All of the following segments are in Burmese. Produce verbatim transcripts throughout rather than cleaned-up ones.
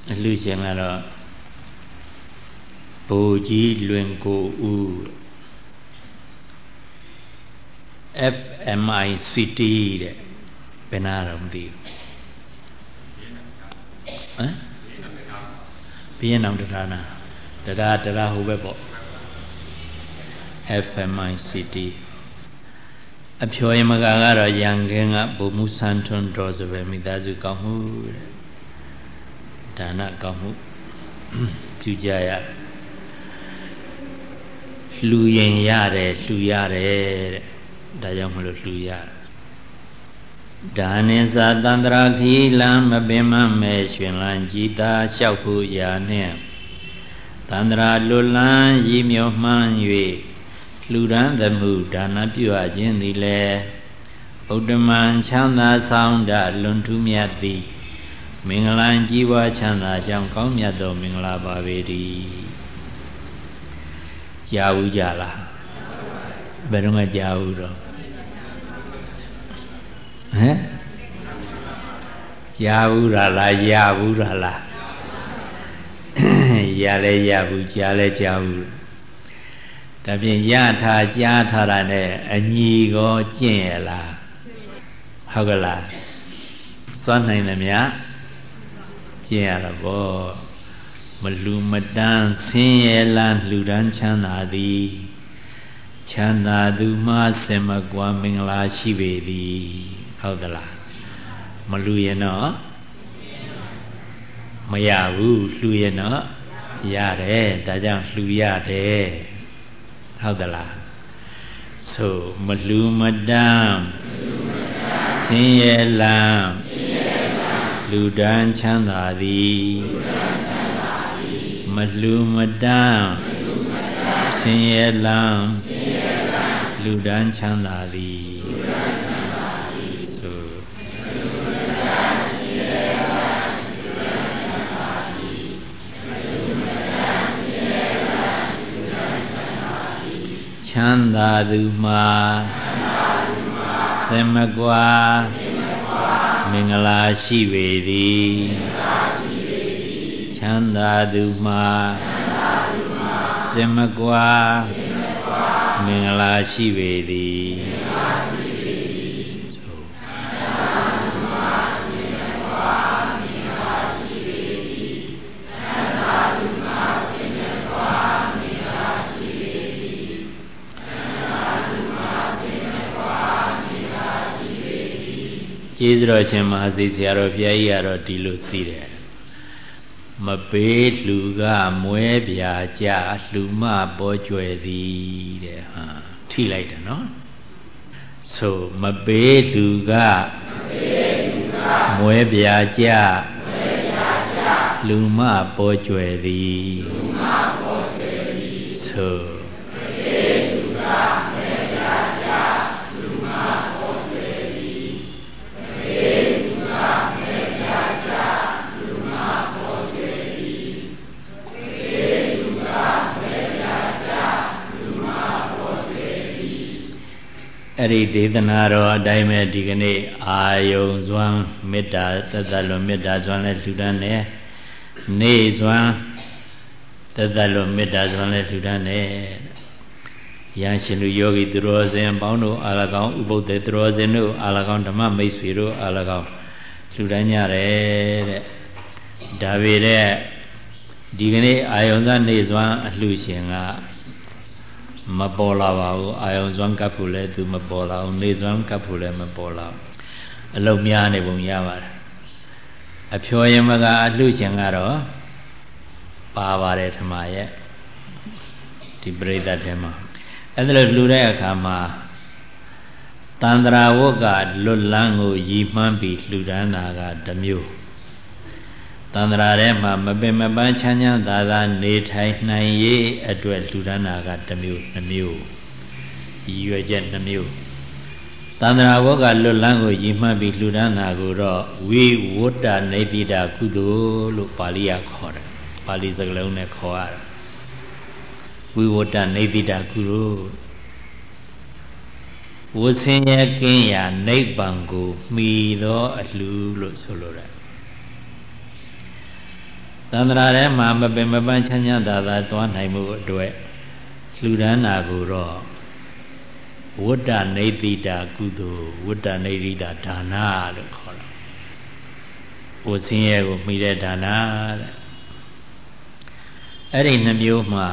လူရှင်ကတော့ဘူကြီးလွင်ကိုဦး F M I C T တဲ့ဘယ်နာတော့မသိဘူးဟမ်ဘီယနောင်တရားနာတရားတရားဟိုဘက်ပေါ့ F M I C T အဖြော်ရင်မကကတော့ရန်ကင်းကဘုံမှုဆန်းထွန်းတော်ဆိုပဲမိသားစုကောင်းမှုတဲ့ဒါနကောင်းမှုပြုကြရလှူရင်ရတယ်လှူရတယ်တဲ့ဒါကြောင့်မလို့လှူရဒါနိသာတန္တရာခီလံမပင်မမဲရှင်လံကြည်သာလျှောက်ဖို့ရာနှင့်တန္တရာလွတ်လန်းရည်မြော်မှန်း၍လှူဒန်းသမှုဒါနပြုအပ်ခြင်းသည်လည်းဥဒ္ဓမံချမ်းသာဆောင်တလွန်ထူးမြတ်သည်မင်္ဂလာကြီးပွားချမ်းသာကြောင်းကောင်းမြတ်သောမင်္ဂလာပါပေတည်းကြားဘူးကြလားဘယ်တော့မှကြားဘူးတော့ဟမ်ကြားဘူးလားရဘူးလားရလဲရဘူးကြားလဲကြားဘူးဒါဖြင့်ရထားကြားထားတာနဲ့အညီကိုကျင့်ရလားဟုတ်ကလားစွမ်းနိုင်တယ်များကျင့်ရတော့ဘောမလူမတန်းဆင်းရဲလားလှူဒန်းချမ်းသာသည်ချမ်းသာသူမှစင်မကွာမင်္ဂလာရှိပေသည်ဟုတ်သလားမလူရင်တော့မရဘူးလှူရင်တော့ရတယ်ဒါကြောင့်လှူရတယ်ဟုတ်သလားဆိုမလူမတန်းဆင်းရဲလားလူဒန်းချမ်းသာသည်မလူမတန်းဆင်းရဲလားလူဒန်းချမ်းသာသည်ဆိုချမ်းသာသူမှာစင်မကွာမင်္ဂလာရှိပေသည်ချမ်းသာသူမှာစင်မကွာမင်္ဂလာရှိပေသည်ကျေးဇူးတော်ရှင်မဟာစီဆရာတော်ဘုရားကြီးကတော့ဒီလိုစီးတယ်မပေးလှူကမွဲပြာကြလှူမပေါ်ကျွယ်သည်တဲ့ဟာထိလိုက်တယ်နော်ဆိုမပေးလှူကမွဲပြာကြလှူမပေါ်ကျွယ်သည်ဆိုအဲ့ဒီဒေသနာတော်အတိုင်းပဲဒီကနေ့အာယုံစွမ်းမေတ္တာသတ္တလွန်မေတ္တာစွမ်းလဲလှူဒန်းတယ်နေ့စွမ်းသတ္တလွန်မေတ္တာစွမ်းလဲလှူဒန်းတယ်ရဟန်းရှင်လူယောဂီသူတော်စင်ပေါင်းတို့အား၎င်းဥပုသ္တေသူတော်စင်တို့အား၎င်းဓမ္မမိတ်ဆွေတို့အား၎င်းလှူဒန်းကြတယ်တဲ့ဒါပေမဲ့ဒီကနေ့အာယုံစွမ်းနေ့စွမ်းအလှူရှင်ကမပေါ်လာပါဘူးအာယုံစွမ်းကပ်ဖို့လည်းသူမပေါ်လာဘူးနေစွမ်းကပ်ဖို့လည်းမပေါ်လာဘူးအလုံးများနေပုံရပါတယ်အဖြော်ရင်မကအလှရှင်ကတော့ပါပါတယ်ထမရဲ့ဒီပရိသတ်ထဲမှာအဲ့ဒါလို့လှူတဲ့အခါမှာတန္တရာဝတ်ကလွတ်လန်းကိုရည်မှန်းပြီးလှူဒန်းတာကတစ်မျိုးတန္တရာထဲမှာမပင်မပန်းချမ်းချမ်းသာသာနေထိုင်နိုင်ရေးအတွက်လှူဒန်းတာကတစ်မျိုးနှမျိုးရည်ရွယ်ချက်နှမျိုးတန္တရာဝတ်ကလွတ်လန်းကိုရည်မှန်းပြီးလှူဒန်းတာကိုတော့ဝိဝတ္တနေတိတာကုသိုလ်လို့ပါဠိကခေါ်တယ်ပါဠိစကားလုံးနဲ့ခေါ်ရတယ်ဝိဝတ္တနေတိတာကုသိုလ်ဝဆင်းရဲကင်းရာနိဗ္ဗာန်ကိုမှီသောအလှူလို့ဆိုလိုတယ်တန္တရာထဲမှာမပင်မပန်းချမ်းချမ်းသာသာသွားနိုင်မှုအတွက်လှူဒန်းတာကိုတော့ဝတ္တနေတိတာကုသိုလ်ဝတ္တနေတိတာဒါနလို့ခေါ်တာ။ကိုယ်ဆင်းရဲကိုမှီတဲ့ဒါနတဲ့။အဲ့ဒီနှမျိုးမှာ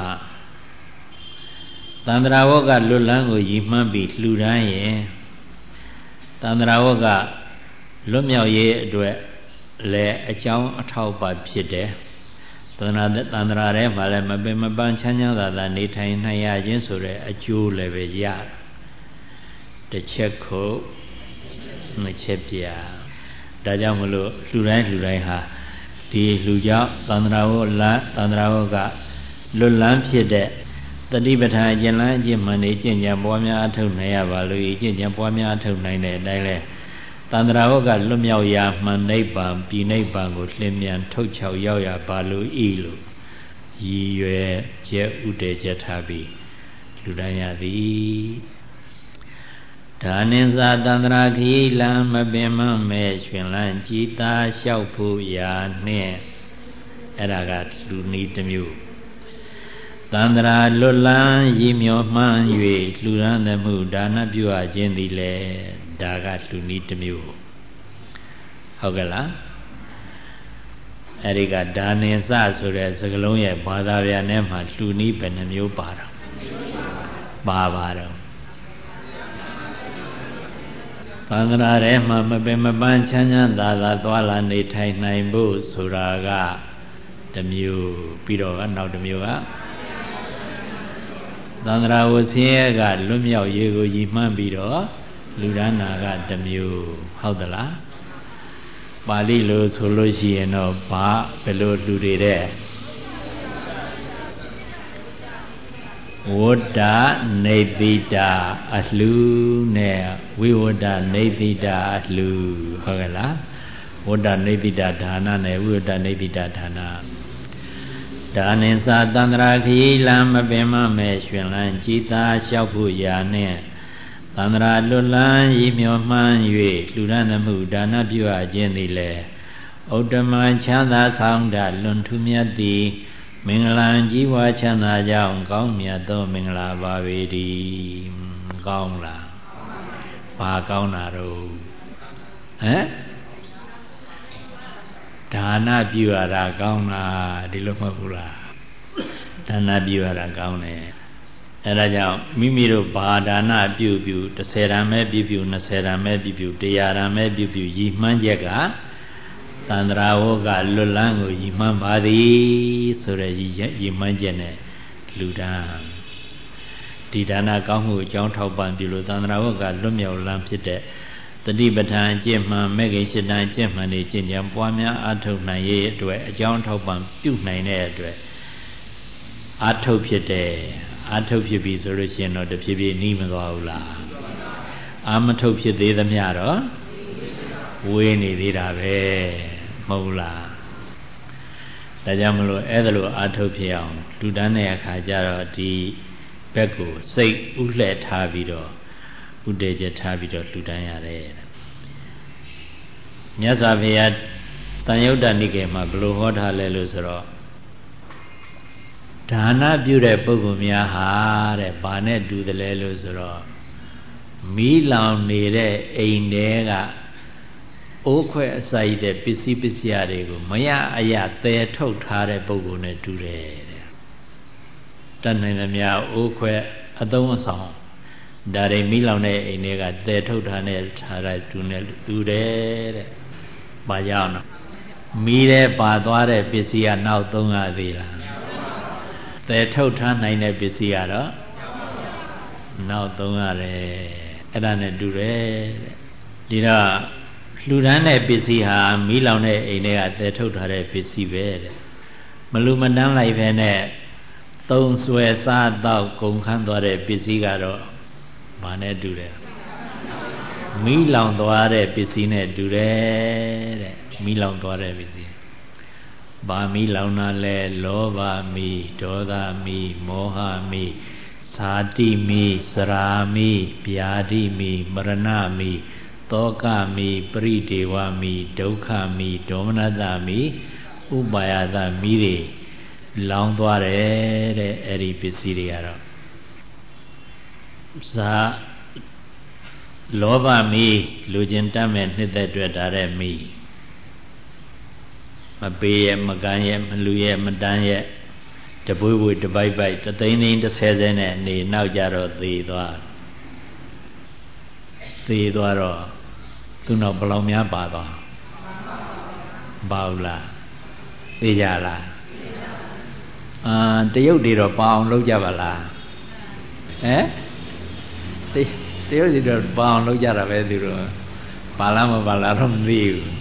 တန္တရာဝကလွတ်လန်းကိုရည်မှန်းပြီးလှူဒန်းရင်တန္တရာဝကလွတ်မြောက်ရေးအတွက်လည်းအကြောင်းအထောက်ပံ့ဖြစ်တယ်။တန္တရာတန္တရာထဲမှာလည်းမပင်မပန်းချမ်းချမ်းသာသာနေထိုင်နိုင်ရခြင်းဆိုတဲ့အကျိုးလည်းပဲရတစ်ချက်ခုနှစ်ချက်ပြဒါကြောင့်မလို့လှူတိုင်းလှူတိုင်းဟာဒီလှူကြောင့်တန္တရာဝလတန္တရာဝကလွတ်လန်းဖြစ်တဲ့တတိပဋ္ဌာန်အကျဉ်းလန်းအကျင့်မှန်နေကျင့်ကြံပွားများအထောက်နိုင်ရပါလို့ကျင့်ကြံပွားများအထောက်နိုင်တဲ့အတိုင်းလဲတန္တရာဝကလွတ်မြောက်ရာမှန်နိဗ္ဗာန်ပြည်နိဗ္ဗာန်ကိုလင်းမြန်ထုတ်ချောက်ရောက်ရပါလို့ဤလို့ရည်ရွယ်ချက်ဥတည်ချက်ထားပြီးလူတိုင်းရသည်ဒါနိသတန္တရာခီလံမပင်မမဲ့ရှင်လန်းကြည်သာလျှောက်ဖို့ရာနှင့်အဲ့ဒါကလူနည်းတစ်မျိုးတန္တရာလွတ်လန်းရည်မြော်မှန်း၍လှူဒန်းသမှုဒါနပြုအပ်ခြင်းသည်လေဒါကလူနည်းတစ်မျိုးဟုတ်ကဲ့လားအဲ့ဒီကဒါနိသဆိုတဲ့စကားလုံးရဲ့ဘာသာပြန်ထဲမှာလူနည်းဘယ်နှမျိုးပါတော့ပါပါတော့သံဃာထဲမှာမပင်မပန်းချမ်းချမ်းသာသာသွားလာနေထိုင်နိုင်ဖို့ဆိုတာကတစ်မျိုးပြီးတော့နောက်တစ်မျိုးကသံဃာဝဆင်းရဲကလွတ်မြောက်ရေးကိုရည်မှန်းပြီးတော့လူဒန်းနာကတစ်မျိုးဟုတ်သလားပါဠိလိုဆိုလို့ရှိရင်တော့ဘာဘယ်လိုလူတွေတဲ့ဝတ္တနေတိတာအလှူနဲ့ဝိဝတ္တနေတိတာအလှူဟုတ်ကဲ့လားဝတ္တနေတိတာဒါနနဲ့ဝိဝတ္တနေတိတာဒါနဒါနိသတန္တရာခီလံမပင်မမဲ့ရှင်လန်းကြည်သာလျှောက်ဖို့ရာနဲ့တန္တရာလွတ်လန်းရည်မြော်မှန်း၍လှူဒန်းသမှုဒါနပြုအပ်ခြင်းသည်လေဥတ္တမချမ်းသာဆောင်တလွန်ထူးမြတ်သည်မင်္ဂလာကြီးပွားချမ်းသာကြောင်းကောင်းမြတ်သောမင်္ဂလာပါပေတည်းကောင်းလားဘာကောင်းတာတော့ဟမ်ဒါနပြုရတာကောင်းလားဒီလိုမဟုတ်ဘူးလားဒါနပြုရတာကောင်းတယ်အဲဒါကြောင့်မိမိတို့ဘာဒါနပြုပြုတစ်ဆယ်တန်ပဲပြုပြုနှစ်ဆယ်တန်ပဲပြုပြုတရားတန်ပဲပြုပြုရည်မှန်းချက်ကတန္တရာဝကလွတ်လန်းကိုရည်မှန်းပါသည်ဆိုတဲ့ရည်မှန်းချက်နဲ့လူဒန်းဒီဒါနကောင်းမှုအကြောင်းထောက်ပံ့ပြုလို့တန္တရာဝကလွတ်မြောက်လန်းဖြစ်တဲ့တတိပဋ္ဌာန်အကျင့်မှန်မဲ့ခင်ရှစ်တန်အကျင့်မှန်နေကျင့်ကြံပွားများအထောက်နိုင်ရဲ့အတွက်အကြောင်းထောက်ပံ့ပြုနိုင်တဲ့အတွက်အထောက်ဖြစ်တဲ့အာထုတ်ဖြစ်ပြီဆိုလို့ရှိရင်တော့တဖြည်းဖြည်းနီးမသွားဘူးလားအာမထုတ်ဖြစ်သေးသမျှတော့ဝေးနေသေးတာပဲမဟုတ်လားဒါကြောင့်မလို့အဲ့ဒါလိုအာထုတ်ဖြစ်အောင်လူတန်းတဲ့အခါကျတော့ဒီဘက်ကိုစိတ်ဥလှဲ့ထားပြီးတော့ဥတည်ချက်ထားပြီးတော့လူတန်းရတယ်မြတ်စွာဘုရားတန်ယုတ်တနိကေမှာဘယ်လိုဟောထားလဲလို့ဆိုတော့ဒါနပြုတဲ့ပုဂ္ဂိုလ်များဟာတဲ့ဘာနဲ့တူတယ်လဲလို့ဆိုတော့မီးလောင်နေတဲ့အိမ်တွေကအိုးခွဲအစာရတဲ့ပစ္စည်းပစ္စည်းတွေကိုမရအရသယ်ထုတ်ထားတဲ့ပုဂ္ဂိုလ်နဲ့တူတယ်တဲ့တတ်နိုင်သမျှအိုးခွဲအသုံးအဆောင်ဒါတွေမီးလောင်တဲ့အိမ်တွေကသယ်ထုတ်ထားတဲ့ထားတဲ့တူနဲ့တူတယ်တဲ့ဘာကြောင့်လဲမီးထဲပါသွားတဲ့ပစ္စည်းကနောက်သုံးရသေးလားသယ်ထုတ်ထားနိုင်တဲ့ပစ္စည်းကတော့နောက်သုံးရတယ်အဲ့ဒါနဲ့တူတယ်တဲ့ဒီတော့လှူဒန်းတဲ့ပစ္စည်းဟာမီးလောင်တဲ့အိမ်တွေကသယ်ထုတ်ထားတဲ့ပစ္စည်းပဲတဲ့မလူမတန်းလိုက်ပဲနဲ့သုံးဆွဲစားတော့ကုန်ခန်းသွားတဲ့ပစ္စည်းကတော့ဘာနဲ့တူတယ်မီးလောင်သွားတဲ့ပစ္စည်းနဲ့တူတယ်တဲ့မီးလောင်သွားတဲ့ပစ္စည်းဘာမီးလောင်တာလဲလောဘမီးဒေါသမီးမောဟမီးဇာတိမီးစရာမီးဗျာဒိမီးမရဏမီးတောကမီးပရိဒေဝမီးဒုက္ခမီးဒေါမနတမီးဥပါယသမီးတွေလောင်းသွားတယ်တဲ့အဲ့ဒီပစ္စည်းတွေကတော့ဇာလောဘမီးလူချင်းတတ်မဲ့နှစ်သက်တွေ့တာတဲ့မီးမပေးရမကမ်းရမလူရမတန်းရတပွေးပွေးတပိုက်ပိုက်တသိန်းသိန်းတစ်ဆယ်ဆယ်နဲ့နေနောက်ကြတော့သေသွားသေသွားတော့သူတော့ဘလောင်များပါသွားပါဘူးလားသိကြလားအာတရုတ်တွေတော့ပါအောင်လုပ်ကြပါလားဟမ်တရုတ်တွေတော့ပါအောင်လုပ်ကြတာပဲသူတို့ပါလားမပါလားတော့မသိဘူး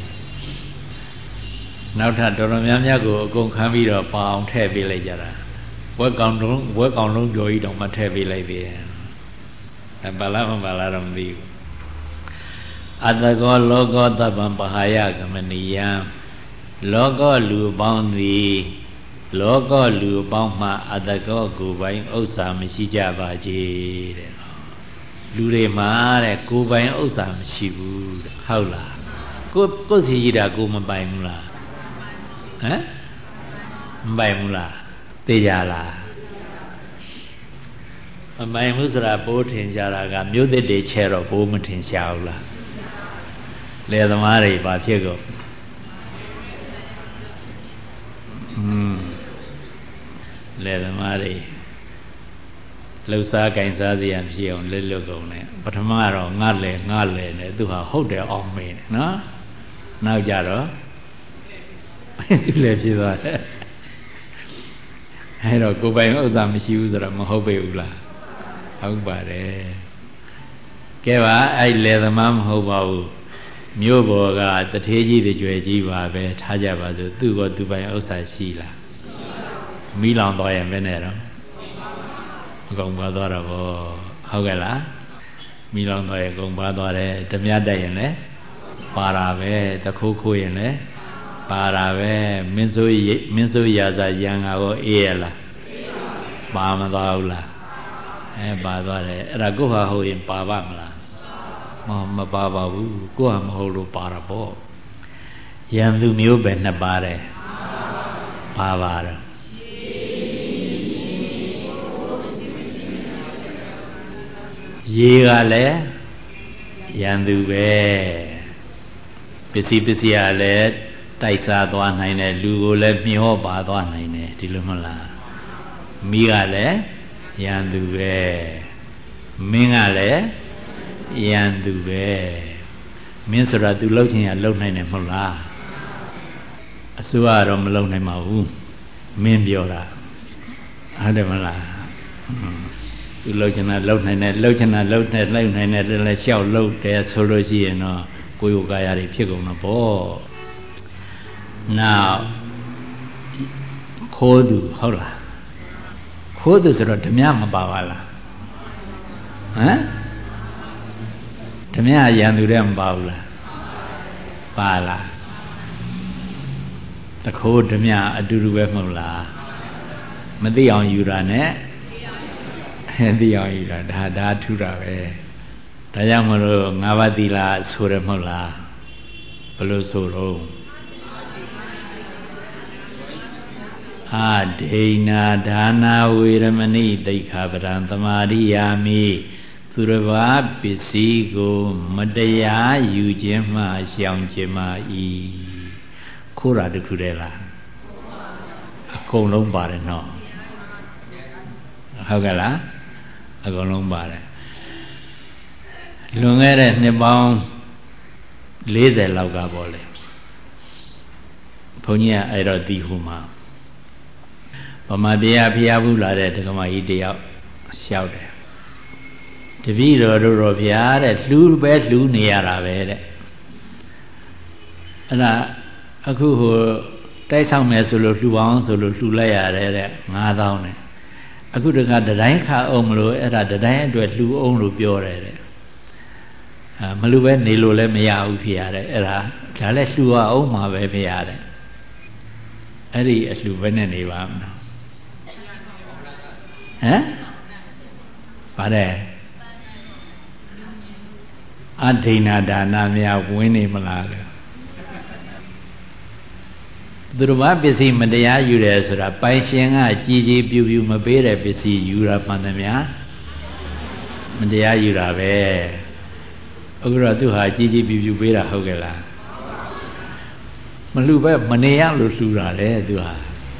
နောက်ထပ်တော်တော်များများကိုအကုန်ခံပြီးတော့ပါအောင်ထည့်ပေးလိုက်ကြတာဝက်ကောင်လုံးဝက်ကောင်လုံးကြော်ကြီးတောင်မှထည့်ပေးလိုက်သေးတယ်အဲပါလားမပါလားတော့မသိဘူးအတ္တကောလောကောသဗ္ဗံပဟာယကမနိယံလောကောလူပေါင်းသည်လောကောလူပေါင်းမှအတ္တကောကိုယ်ပိုင်ဥစ္စာမရှိကြပါကြတဲ့လူတွေမှာတဲ့ကိုယ်ပိုင်ဥစ္စာမရှိဘူးတဲ့ဟုတ်လားကိုကိုယ်စီရတာကိုမပိုင်ဘူးလားဟမ်မပိုင်ဘူးလားသိကြလားမပိုင်ဘူးဆိုတာပိုးထင်ရှားတာကမြို့သစ်တွေချဲတော့ပိုးမထင်ရှားဘူးလားလယ်သမားတွေဘာဖြစ်ကုန်อืมလယ်သမားတွေလှုပ်ရှားကင်စားစရာဖြစ်အောင်လက်လွတ်ကုန်တယ်ပထမတော့ငါလဲငါလဲနဲ့သူဟာဟုတ်တယ်အောင်မင်းနော်နောက်ကြတော့သူလည်းဖြစ်သွားတယ်အဲတော့ကိုယ်ပိုင်ဥစ္စာမရှိဘူးဆိုတော့မဟုတ်ပေဘူးလားဟုတ်ပါတယ်ကဲပါအဲ့လယ်သမားမဟုတ်ပါဘူးမြို့ပေါ်ကတထေးကြီးတကြွယ်ကြီးပါပဲထားကြပါစို့သူ့ကသူပိုင်ဥစ္စာရှိလားမီးလောင်သွားရင်ဘယ်နဲ့တော့အကုန်ပါသွားတော့ဟုတ်ကဲ့လားမီးလောင်သွားရင်အကုန်ပါသွားတယ်ဓမြတက်ရင်လည်းပါတာပဲတခိုးခိုးရင်လည်းပါတာပဲမင်းစိုးမင်းစိုးရာဇာရံငါကိုအေးရလားပါမသွားဘူးလားအဲပါသွားတယ်အဲ့ဒါကိုဟာဟုတ်ရင်ပါပါမလားမမပါပါဘူးကိုဟာမဟုတ်လို့ပါတာပေါ့ရံသူမျိုးပဲနှစ်ပါတယ်ပါပါတော့ရေကလည်းရံသူပဲပစ္စည်းပစ္စည်းကလည်းတိုက်စားသွားနိုင်တယ်လူကိုလည်းမျောပါသွားနိုင်တယ်ဒီလိုမဟုတ်လားမိကလည်းရံသူပဲမင်းကလည်းရံသူပဲမင်းဆိုတာ तू လှုပ်ချင်ရလှုပ်နိုင်တယ်မဟုတ်လားအစိုးရတော့မလှုပ်နိုင်ပါဘူးမင်းပြောတာဟုတ်တယ်မလား သူလှုပ်ချင်တာလှုပ်နိုင်တယ်လှုပ်ချင်တာလှုပ်နေလှုပ်နိုင်တယ်လည်းလျှောက်လှုပ်တယ်ဆိုလို့ရှိရင်တော့ကိုယ်ကိုယ်ကာယတွေဖြစ်ကုန်မှာပေါ့နောက်ခိုးသူဟုတ်လားခိုးသူဆိုတော့ဓမြမပါပါလားဟမ်ဓမြရံသူတဲ့မပါဘူးလားပါလားတခိုးဓမြအတူတူပဲမဟုတ်လားမသိအောင်ယူတာနဲ့သိအောင်ယူတာဒါဒါထူတာပဲဒါကြောင့်မလို့ငါးပါးသီလဆိုရမဟုတ်လားဘယ်လိုဆိုတော့အာဒိဏဒါနာဝေရမဏိတိခာပရံသမာရိယာမိသူတစ်ပါးပစ္စည်းကိုမတရားယူခြင်းမှရှောင်ခြင်းမှဤခိုးတာတခုတည်းလားအကုန်လုံးပါတယ်နော်ဟုတ်ကဲ့လားအကုန်လုံးပါတယ်လွန်ခဲ့တဲ့နှစ်ပေါင်း၄၀လောက်ကပေါ့လေဘုန်းကြီးကအဲ့တော့ဒီဟူမှာဗမာတရားဖျားဘူးလာတဲ့ဒကမကြီးတယောက်လျှောက်တယ်တပည့်တော်တို့တော့ဖျားတဲ့လှူပဲလှူနေရတာပဲတဲ့အဲ့ဒါအခုဟိုတိုက်ဆောင်မယ်ဆိုလို့လှူအောင်ဆိုလို့လှူလိုက်ရတယ်တဲ့ငါးသောင်းနဲ့အခုတခါတတိုင်းခါအောင်မလို့အဲ့ဒါတတိုင်းအတွက်လှူအောင်လို့ပြောတယ်တဲ့အာမလှူပဲနေလို့လည်းမရဘူးဖျားတဲ့အဲ့ဒါဒါလည်းလှူအောင်မှာပဲဖျားတဲ့အဲ့ဒီအလှူပဲနဲ့နေပါမလားဟမ်ပါတယ်အဒိဏဒါနများဝင်နေမလားလို့ဟသူတော်ဘာပစ္စည်းမတရားယူတယ်ဆိုတာပိုင်ရှင်ကကြည်ကြည်ပြူပြူမပေးတဲ့ပစ္စည်းယူတာမှန်တယ်များမတရားယူတာပဲအခုတော့သူဟာကြည်ကြည်ပြူပြူပေးတာဟုတ်ကဲ့လားမလှူပဲမနေရလို့လှူတာလေသူဟာ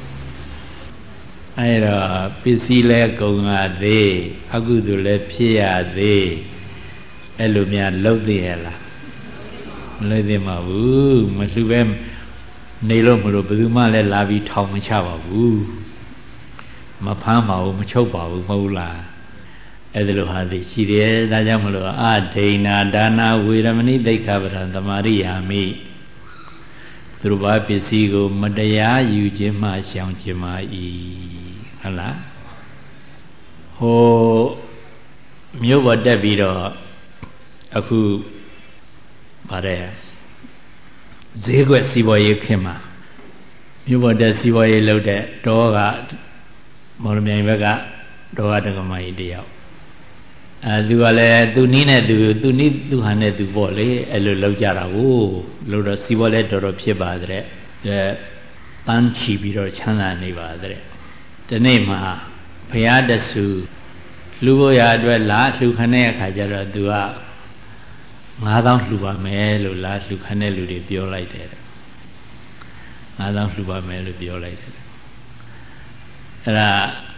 အဲ့တော့ပစ္စည်းလဲကုန်ရသေးအကုသိုလ်လဲဖြစ်ရသေးအဲ့လိုများလုပ်သေးရဲ့လားမလုပ်သေးပါဘူးမလှူပဲနေလို့မလို့ဘယ်သူမှလည်းလာပြီးထောင်မချပါဘူးမဖမ်းပါဘူးမချုပ်ပါဘူးမဟုတ်လားအဲ့ဒါလိုဟာသိရှိတယ်ဒါကြောင့်မလို့အဒိဏဒါနာဝေရမဏိသိက္ခာပဒံသမာရိယာမိသူတို့ဘာပစ္စည်းကိုမတရားယူခြင်းမှရှောင်ခြင်းမှဤဟုတ်လားဟိုမြို့ပေါ်တက်ပြီးတော့အခုဗါတဲ့ဈေးကွက်စီးပွားရေးခင်မှာမြို့ပေါ်တက်စီးပွားရေးလုပ်တဲ့တောကမော်လမြိုင်ဘက်ကတောကတက္ကမကြီးတယောက်အဲသူကလည်းသူနီးနဲ့သူသူနီးသူဟာနဲ့သူပေါ့လေအဲ့လိုလောက်ကြတာကိုလို့တော့စီးပွားလဲတော်တော်ဖြစ်ပါတဲ့အဲတန်းချီပြီးတော့ချမ်းသာနေပါတဲ့ဒီနေ့မှာဘုရားတဆူလူဖို့ရအတွက်လာလှူခနဲ့အခါကျတော့သူကငါးသောင်းလှူပါမယ်လို့လာလှူခနဲ့လူတွေပြောလိုက်တယ်ငါးသောင်းလှူပါမယ်လို့ပြောလိုက်တယ်အဲ့ဒါ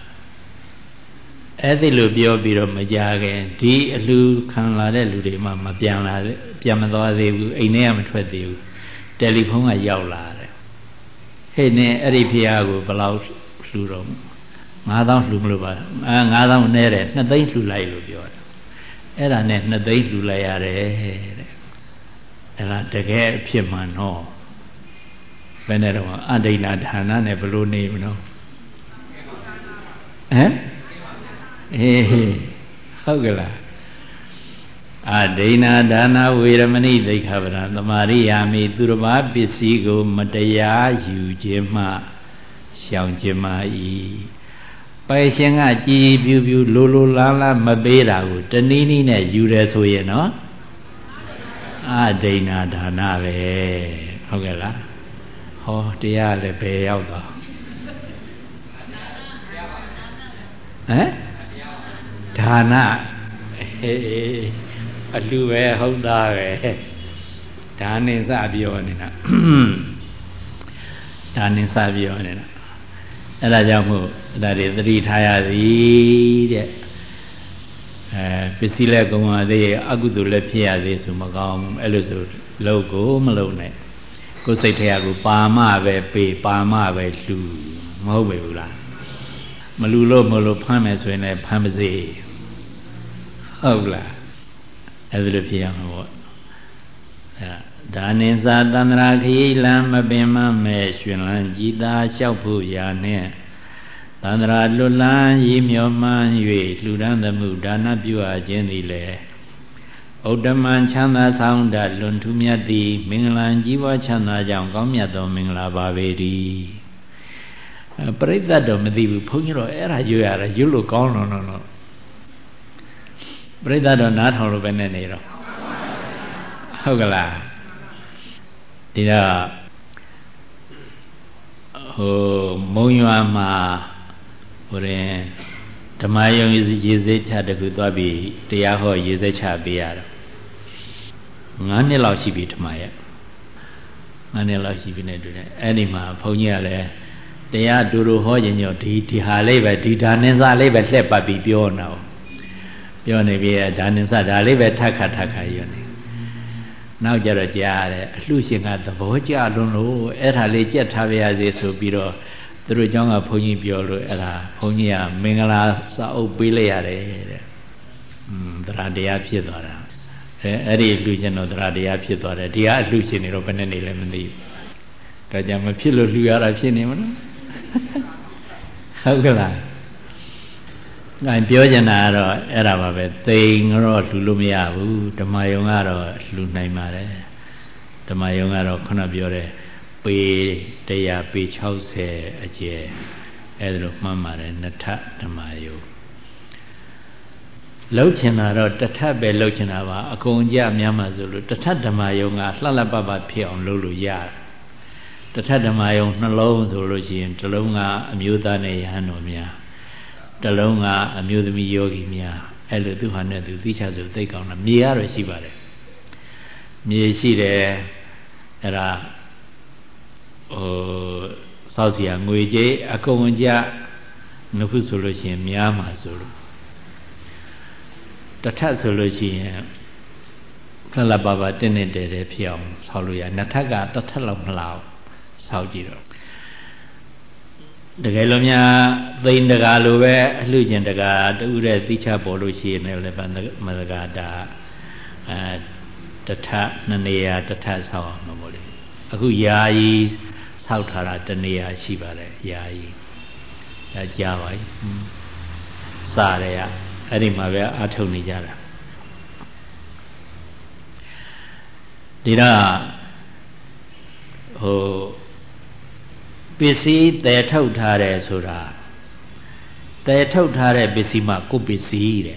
အဲ့ဒီလိုပြောပြီးတော့မကြခင်ဒီအလှူခံလာတဲ့လူတွေမှမပြန်လာပြန်မသွားသေးဘူးအိမ်ထဲကမထွက်သေးဘူးတယ်လီဖုန်းကရောက်လာတယ်ဟဲ့နေအဲ့ဒီဖះကိုဘယ်လောက်လှူတော့ငါးသောင်းလှူမလို့ပါအဲငါးသောင်းနဲ့တဲ့နှစ်သိန်းလှူလိုက်လို့ပြောတယ်အဲ့ဒါနဲ့နှစ်သိန်းလှူလိုက်ရတယ်တဲ့အဲ့ဒါတကယ်အဖြစ်မှန်တော့ဘယ်နဲ့တော့အဒိဏဌာနနဲ့ဘလို့နေမလို့ဟမ်အေးဟုတ်ကလားအဒိဏဒါနာဝေရမဏိသိက္ခာပဒံသမာရိယာမိသူတော်ဘာပစ္စည်းကိုမတရားယူခြင်းမှရှောင်ခြင်းမှဤပိုင်ရှင်ကကြည်ကြည်ပြူပြူလိုလိုလားလားမပေးတာကိုတနည်းနည်းနဲ့ယူတယ်ဆိုရင်နော်အဒိဏဒါနပဲဟုတ်ကဲ့လားဟောတရားလည်းဘယ်ရောက်သွားဟမ်ဒါနအေးအလှပဲဟုတ်သားပဲဒါနဲ့စပြောနေတာဒါနဲ့စပြောနေတာအဲ့ဒါကြောင့်မို့ဒါတွေသတိထားရသည်တဲ့အဲပစ္စည်းလည်းကုန်ပါသေးအကုသိုလ်လည်းဖြစ်ရသေးဆိုမကောင်းဘူးအဲ့လိုဆိုလောက်ကိုမလုံနဲ့ကိုယ်စိတ်ထဲကပါမပဲပေးပါမပဲလှူမဟုတ်ပဲဘူးလားမလူလို့မလို့ဖမ်းမယ်ဆိုရင်လည်းဖမ်းပါစေဟုတ်လားအဲ့ဒါလိုဖြစ်ရမှာပေါ့အဲဒါနိသသန္တရာခရီးလမ်းမပင်မမဲ့ရှင်လန်းကြည်သာလျှောက်ဖို့ရာနဲ့သန္တရာလွတ်လန်းရည်မျောမှန်း၍လှူဒန်းသမှုဒါနပြုအပ်ခြင်းသည်လည်းဥဒ္ဓမံချမ်းသာဆောင်တလွန်ထူးမြတ်သည်မင်္ဂလာကြီးပွားချမ်းသာကြောင့်ကောင်းမြတ်သောမင်္ဂလာပါပေတည်းပရိသတ်တော့မသိဘူးဘုန်းကြီးတော့အဲ့ဒါရွရတာရွလို့ကောင်းတော့တော့ပရိသတ်တော့နားထောင်လို့ပဲနဲ့နေတော့ဟုတ်ကလားဒီတော့ဟိုမုံရွာမှာဟိုရင်ဓမ္မယုံရေစဲချတခုသွားပြီးတရားဟောရေစဲချပေးရတော့ငါးနှစ်လောက်ရှိပြီဓမ္မရဲ့ငါးနှစ်လောက်ရှိပြီနဲ့တူတယ်အဲ့ဒီမှာဘုန်းကြီးကလည်းတရားတူတူဟောရင်ညောဒီဒီဟာလေးပဲဒီဒါနင်းစားလေးပဲလှည့်ပတ်ပြီးပြောနေတော့ပြောနေပြီဒါနင်းစားဒါလေးပဲထက်ခါထက်ခါရွနေနောက်ကြတော့ကြားရတယ်အလှရှင်ကသဘောကျလွန်းလို့အဲ့ဒါလေးကြက်ထားပါရစေဆိုပြီးတော့သူတို့เจ้าကဘုန်းကြီးပြောလို့အဲ့ဒါဘုန်းကြီးကမင်္ဂလာစာအုပ်ပေးလိုက်ရတယ်တဲ့อืมတရားတရားဖြစ်သွားတာအဲအဲ့ဒီလှရှင်တော့တရားတရားဖြစ်သွားတယ်ဒီကအလှရှင်တွေတော့ဘယ်နဲ့နေလဲမသိဘူးဒါကြောင့်မဖြစ်လို့လှရတာဖြစ်နေမလားဟုတ်ကလားငါပြောချင်တာကတော့အဲ့ဒါပါပဲသိင်တော့လှူလို့မရဘူးဓမ္မယုံကတော့လှူနိုင်ပါတယ်ဓမ္မယုံကတော့ခုနပြောတဲ့ပေတရားပေ၆၀အကျယ်အဲ့ဒါလိုမှတ်ပါတယ်နှစ်ထဓမ္မယုံလှုပ်ချင်တာတော့တထပဲလှုပ်ချင်တာပါအကုန်ကြများမှဆိုလို့တထဓမ္မယုံကလှလှပပဖြစ်အောင်လုပ်လို့ရတယ်တထဓမ္မယုံနှလုံးဆိုလို့ရှိရင်တစ်လုံးကအမျိုးသားနဲ့ယဟန်တော်များတစ်လုံးကအမျိုးသမီးယောဂီများအဲ့လိုသူဟာနဲ့သူသိချဆိုသိကောင်းတာမြေရတော့ရှိပါတယ်မြေရှိတယ်အဲ့ဒါဟိုစောက်เสียငွေကြေးအကုန်ကြနှစ်ခုဆိုလို့ရှိရင်များမှာဆိုလို့တထဆိုလို့ရှိရင်ခလပပတင်းနေတယ်တယ်ဖြစ်အောင်ဆောက်လို့ရနှစ်ထပ်ကတစ်ထပ်လောက်မလောက်ဆောက်ကြည့်တော့တကယ်လို့များသိန်းတကာလိုပဲအလှကျင်တကာတူတဲ့သိချပေါ်လို့ရှိရင်လည်းမတကာတာအဲတထနှစ်နေရာတထဆောက်အောင်မလို့လေအခုယာယီဆောက်ထားတာတနေရာရှိပါတယ်ယာယီအဲကြားပါပြီစားရရအဲ့ဒီမှာပဲအထုတ်နေကြတာဒီတော့ဟိုပစ္စည်းတည်ထုတ်ထားတယ်ဆိုတာတည်ထုတ်ထားတဲ့ပစ္စည်းမှကိုယ်ပစ္စည်းတဲ့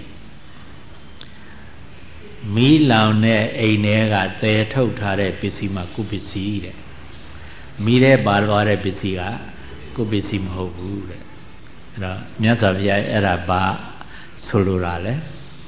မီးလောင်တဲ့အိမ်ထဲကတည်ထုတ်ထားတဲ့ပစ္စည်းမှကိုယ်ပစ္စည်းတဲ့မီးထဲပါသွားတဲ့ပစ္စည်းကကိုယ်ပစ္စည်းမဟုတ်ဘူးတဲ့အဲ့တော့မြတ်စွာဘုရားအဲ့ဒါဘာဆိုလိုတာလဲ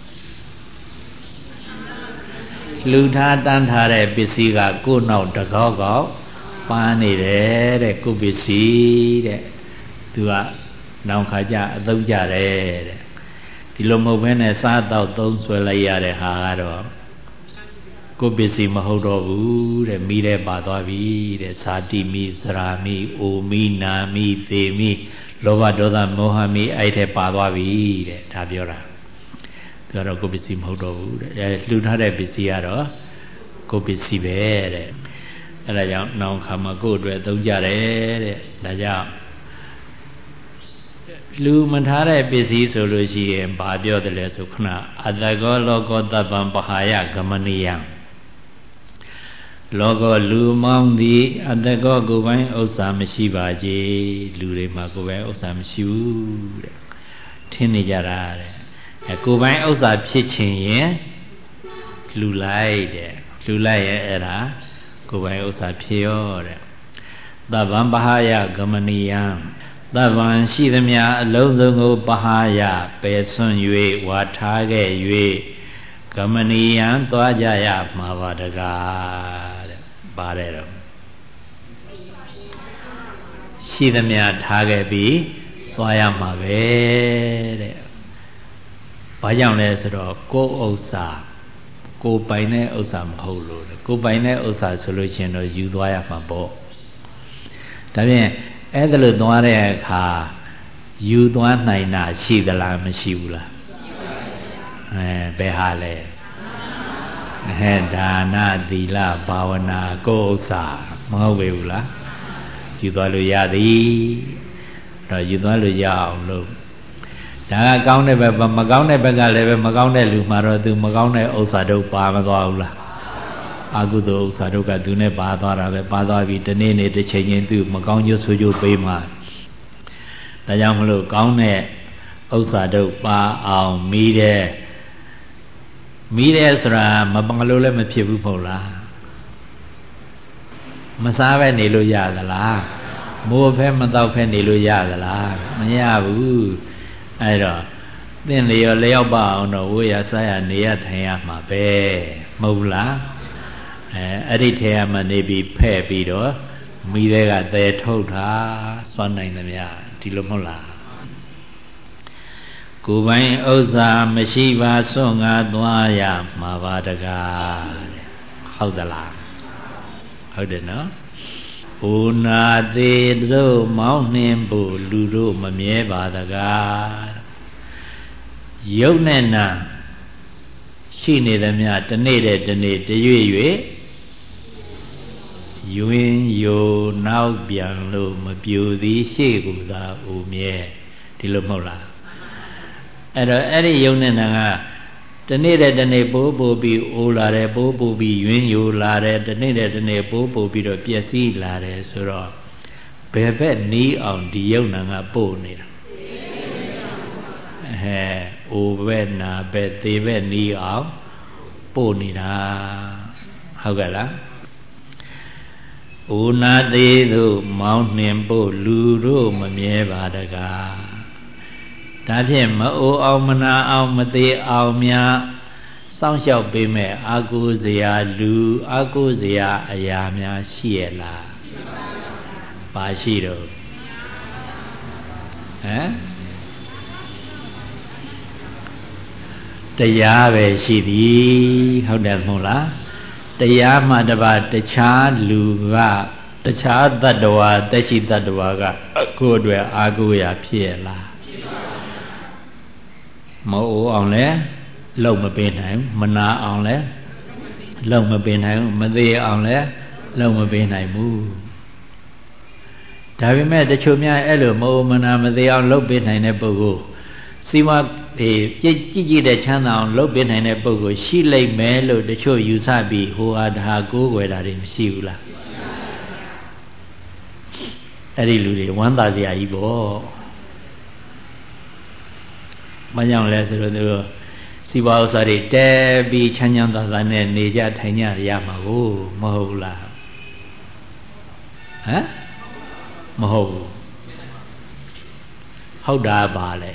လူထားတန်းထားတဲ့ပစ္စည်းကကိုယ်နောက်တကောက်ကောက်ပန်းနေတယ်တဲ့ကိုယ်ပစ္စည်းတဲ့သူကနောင်ခါကြအသုံးကြတယ်တဲ့ဒီလိုမဟုတ်ဘဲနဲ့စားတော့သုံးဆွဲလိုက်ရတဲ့ဟာကတော့ကိုယ်ပစ္စည်းမဟုတ်တော့ဘူးတဲ့မိတဲ့ပါသွားပြီတဲ့ဇာတိမိစရာမိအိုမိနာမိသေမိလောဘဒေါသမောဟမိအဲ့ထဲပါသွားပြီတဲ့ဒါပြောတာသူကတော့ကိုယ်ပစ္စည်းမဟုတ်တော့ဘူးတဲ့အဲလှူထားတဲ့ပစ္စည်းကတော့ကိုယ်ပစ္စည်းပဲတဲ့အဲ့ဒါကြောင့်နောင်ခါမှာကိုယ့်အတွက်သုံးကြတယ်တဲ့ဒါကြောင့်လူမထားတဲ့ပစ္စည်းဆိုလို့ရှိရင်ဘာပြောတယ်လဲဆိုခဏအတ္တကောလောကောတပ္ပံပဟာယဂမနိယံလောကောလူမောင်းသည်အတ္တကောကိုယ်ပိုင်ဥစ္စာမရှိပါကြလူတွေမှာကိုယ်ပိုင်ဥစ္စာမရှိဘူးတဲ့ထင်နေကြတာတဲ့အဲကိုယ်ပိုင်ဥစ္စာဖြစ်ခြင်းရင်လူလိုက်တဲ့လူလိုက်ရဲ့အဲ့ဒါကိုယ်ပိုင်ဥစ္စာဖြစ်ရောတဲ့သဗ္ဗံပဟာယဂမနိယံသဗ္ဗံရှိသမျှအလုံးစုံကိုပဟာယပယ်ဆွံ့၍ဝါထားခဲ့၍ဂမနိယံသွားကြရမှာပါတကားတဲ့ပါတယ်တော့ရှိသမျှထားခဲ့ပြီးသွားရမှာပဲတဲ့ဘာကြောင့်လဲဆိုတော့ကိုယ်ဥစ္စာကိုယ်ပိုင်တဲ့ဥစ္စာမဟုတ်လို့ကိုယ်ပိုင်တဲ့ဥစ္စာဆိုလို့ရှိရင်တော့ယူသွားရမှာပေါ့ဒါဖြင့်အဲ့ဒါလို့သွားတဲ့အခါယူသွားနိုင်တာရှိသလားမရှိဘူးလားအဲဘယ်ဟာလဲဟဲ့ဒါနသီလဘာဝနာကိုယ်ဥစ္စာမဟုတ်ပေဘူးလားယူသွားလို့ရသည်တော့ယူသွားလို့ရအောင်လို့ဒါကကောင်းတဲ့ဘက်မကောင်းတဲ့ဘက်ကလည်းပဲမကောင်းတဲ့လူမှာတော့သူမကောင်းတဲ့ဥစ္စာတို့ပါမသွားဘူးလားအကုသိုလ်ဥစ္စာတို့ကသူနဲ့ပါသွားတာပဲပါသွားပြီတနေ့နေ့တစ်ချိန်ချင်းသူမကောင်းကျိုးဆိုးကျိုးပေးမှာဒါကြောင့်မလို့ကောင်းတဲ့ဥစ္စာတို့ပါအောင်မိတဲ့မိတဲ့ဆိုတာမပန်လို့လည်းမဖြစ်ဘူးမဟုတ်လားမစားပဲနေလို့ရသလားမိုးဖဲမတော့ဖဲနေလို့ရသလားမရဘူးအဲ့တော့သင်လျော်လျောက်ပါအောင်တော့ဝိရစားရနေရထိုင်ရမှာပဲမဟုတ်လားအဲအဲ့ဒီထဲမှာနေပြီးဖဲ့ပြီးတော့မိတဲ့ကသဲထုတ်တာစွန့်နိုင်သမျှဒီလိုမဟုတ်လားကိုယ်ပိုင်ဥစ္စာမရှိပါစွန့်ငါသွားရမှာပါတကားတဲ့ဟုတ်သလားဟုတ်တယ်နော်ဩနာသေးတို့မောင်းနှင်းဖို့လူတို့မမြဲပါတကားယုတ်နဲ့နာရှိနေသမျှတနေ့တဲ့တနေ့တရွေ့၍ယွင်ယိုနောက်ပြန်လို့မပြူသည်ရှေ့ကူသာအိုမြဲဒီလိုမဟုတ်လားအဲ့တော့အဲ့ဒီယုံနဲ့နာကတနေ့တဲ့တနေ့ပိုးပိုးပြီးအိုလာတယ်ပိုးပိုးပြီးယွင်ယိုလာတယ်တနေ့တဲ့တနေ့ပိုးပိုးပြီးတော့ပျက်စီးလာတယ်ဆိုတော့ဘယ်ဘက်နီးအောင်ဒီယုံနာကပို့နေတာဟဲ့အိုဘက်နာဘက်သေးဘက်နီးအောင်ပို့နေတာဟုတ်ကဲ့လားဦးနာသေးသို့မောင်းနှင်ဖို့လူတို့မမြဲပါတကားဒါဖြင့်မအိုအောင်မနာအောင်မသေးအောင်များစောင့်ရှောက်ပေးမဲ့အာကိုစရာလူအာကိုစရာအရာများရှိရလားပါရှိတော့ဟမ်တရားပဲရှိသည်ဟုတ်တယ်မဟုတ်လားတရားမှတပါတခြားလူကတခြားတ attva တက်ရှိတ attva ကကိုယ်အတွက်အာကိုရာဖြစ်ရလားဖြစ်ပါဘူးမဟုတ်အောင်လဲလုံမပေးနိုင်မနာအောင်လဲလုံမပေးနိုင်မသေးအောင်လဲလုံမပေးနိုင်ဘူးဒါပေမဲ့တချို့များအဲ့လိုမဟုတ်မနာမသေးအောင်လုံပေးနိုင်တဲ့ပုဂ္ဂိုလ်စီမအေးကြည်ကြည်ကြည်တဲ့ချမ်းသာအောင်လုပ်ပေးနိုင်တဲ့ပုဂ္ဂိုလ်ရှိလိမ့်မယ်လို့တချို့ယူဆပြီးဟိုဟာဒါကိုးကွယ်တာတွေမရှိဘူးလားအဲ့ဒီလူတွေဝမ်းသာစရာကြီးပေါ့မကြောင်လဲဆိုတော့သူတို့စီပွားဥစ္စာတွေတဲပြီးချမ်းချမ်းသာသာနဲ့နေကြထိုင်ကြရမှာကိုမဟုတ်လားဟမ်မဟုတ်ဘူးဟုတ်တာပါလေ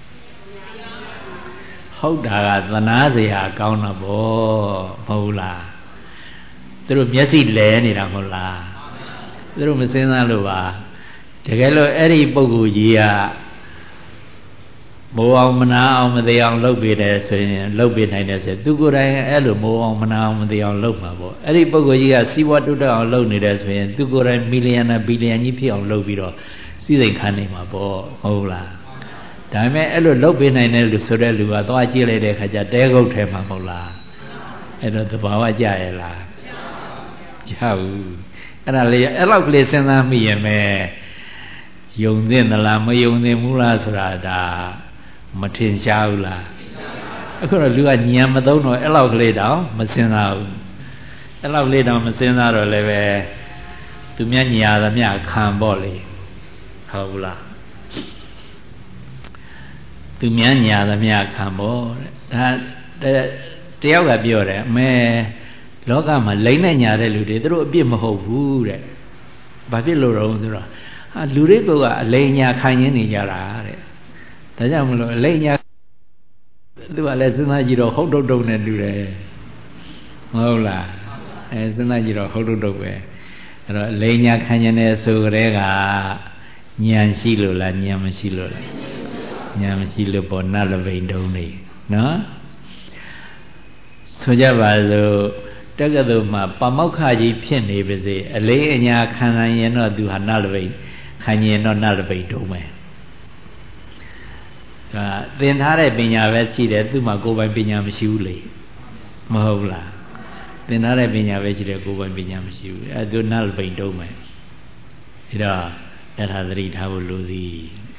ဟုတ်တာကသနာစရာကောင်းတော့ဗောမဟုတ်လားသူတို့မျက်စိလဲနေတာမဟုတ်လားသူတို့မစင်းစားလို့ပါတကယ်လို့အဲ့ဒီပုဂ္ဂိုလ်ကြီးကမိုးအောင်မနာအောင်မသေးအောင်လုပ်ပေးတယ်ဆိုရင်လုပ်ပေးနိုင်တယ်ဆိုသူကိုယ်တိုင်အဲ့လိုမိုးအောင်မနာအောင်မသေးအောင်လုပ်မှာပေါ့အဲ့ဒီပုဂ္ဂိုလ်ကြီးကစီးပွားတိုးတက်အောင်လုပ်နေတယ်ဆိုရင်သူကိုယ်တိုင်မီလီယံနာဘီလီယံကြီးဖြစ်အောင်လုပ်ပြီးတော့စီးစိမ်ခံနေမှာပေါ့ဟုတ်လားဒါပေမဲ့အဲ့လိုလုပ်ပေးနိုင်တဲ့လူဆိုတဲ့လူကသွားကြည့်လိုက်တဲ့အခါကျတဲကုတ်ထဲမှာမဟုတ်လားအဲ့တော့သဘာဝကြရဲ့လားကြောက်ဘူးအဲ့ဒါလေအဲ့လောက်ကလေးစဉ်းစားမိရင်ပဲယုံသင့်သလားမယုံသင့်ဘူးလားဆိုတာဒါမထင်ရှားဘူးလားအခုတော့လူကညံမသုံးတော့အဲ့လောက်ကလေးတောင်မစဉ်းစားဘူးအဲ့လောက်ကလေးတောင်မစဉ်းစားတော့လည်းပဲသူများညာသမျှခံပေါ့လေဟုတ်ဘူးလားသူများညာသမျှခံပေါ့တဲ့ဒါတယောက်ကပြောတယ်အမဲလောကမှာလိမ့်နဲ့ညာတဲ့လူတွေသူတို့အပြစ်မဟုတ်ဘူးတဲ့ဘာဖြစ်လို့တော့ဆိုတော့ဟာလူတွေကအလိမ်ညာခံရင်းနေကြတာတဲ့ဒါကြောင့်မလို့အလိမ်ညာသူကလည်းစဉ်းစားကြည့်တော့ဟုတ်တုတ်တုတ်နဲ့တူတယ်မဟုတ်လားအဲစဉ်းစားကြည့်တော့ဟုတ်တုတ်တုတ်ပဲအဲ့တော့အလိမ်ညာခံရတဲ့ဆိုကြတဲ့ကဉာဏ်ရှိလို့လားဉာဏ်မရှိလို့လားညာမရှိလို့ပေါ်နတ်လပိန်တုံးနေနော်ဆိုကြပါစို့တက္ကသိုလ်မှာပမောက္ခကြီးဖြစ်နေပါစေအလေးအညာခံနိုင်ရင်တော့သူဟာနတ်လပိန်ခံရင်တော့နတ်လပိန်တုံးမယ်ဒါသင်ထားတဲ့ပညာပဲရှိတယ်သူ့မှာကိုယ်ပိုင်ပညာမရှိဘူးလေမဟုတ်လားသင်ထားတဲ့ပညာပဲရှိတယ်ကိုယ်ပိုင်ပညာမရှိဘူးအဲသူနတ်လပိန်တုံးမယ်ဒါတော့တထာသတိထားဖို့လိုသည်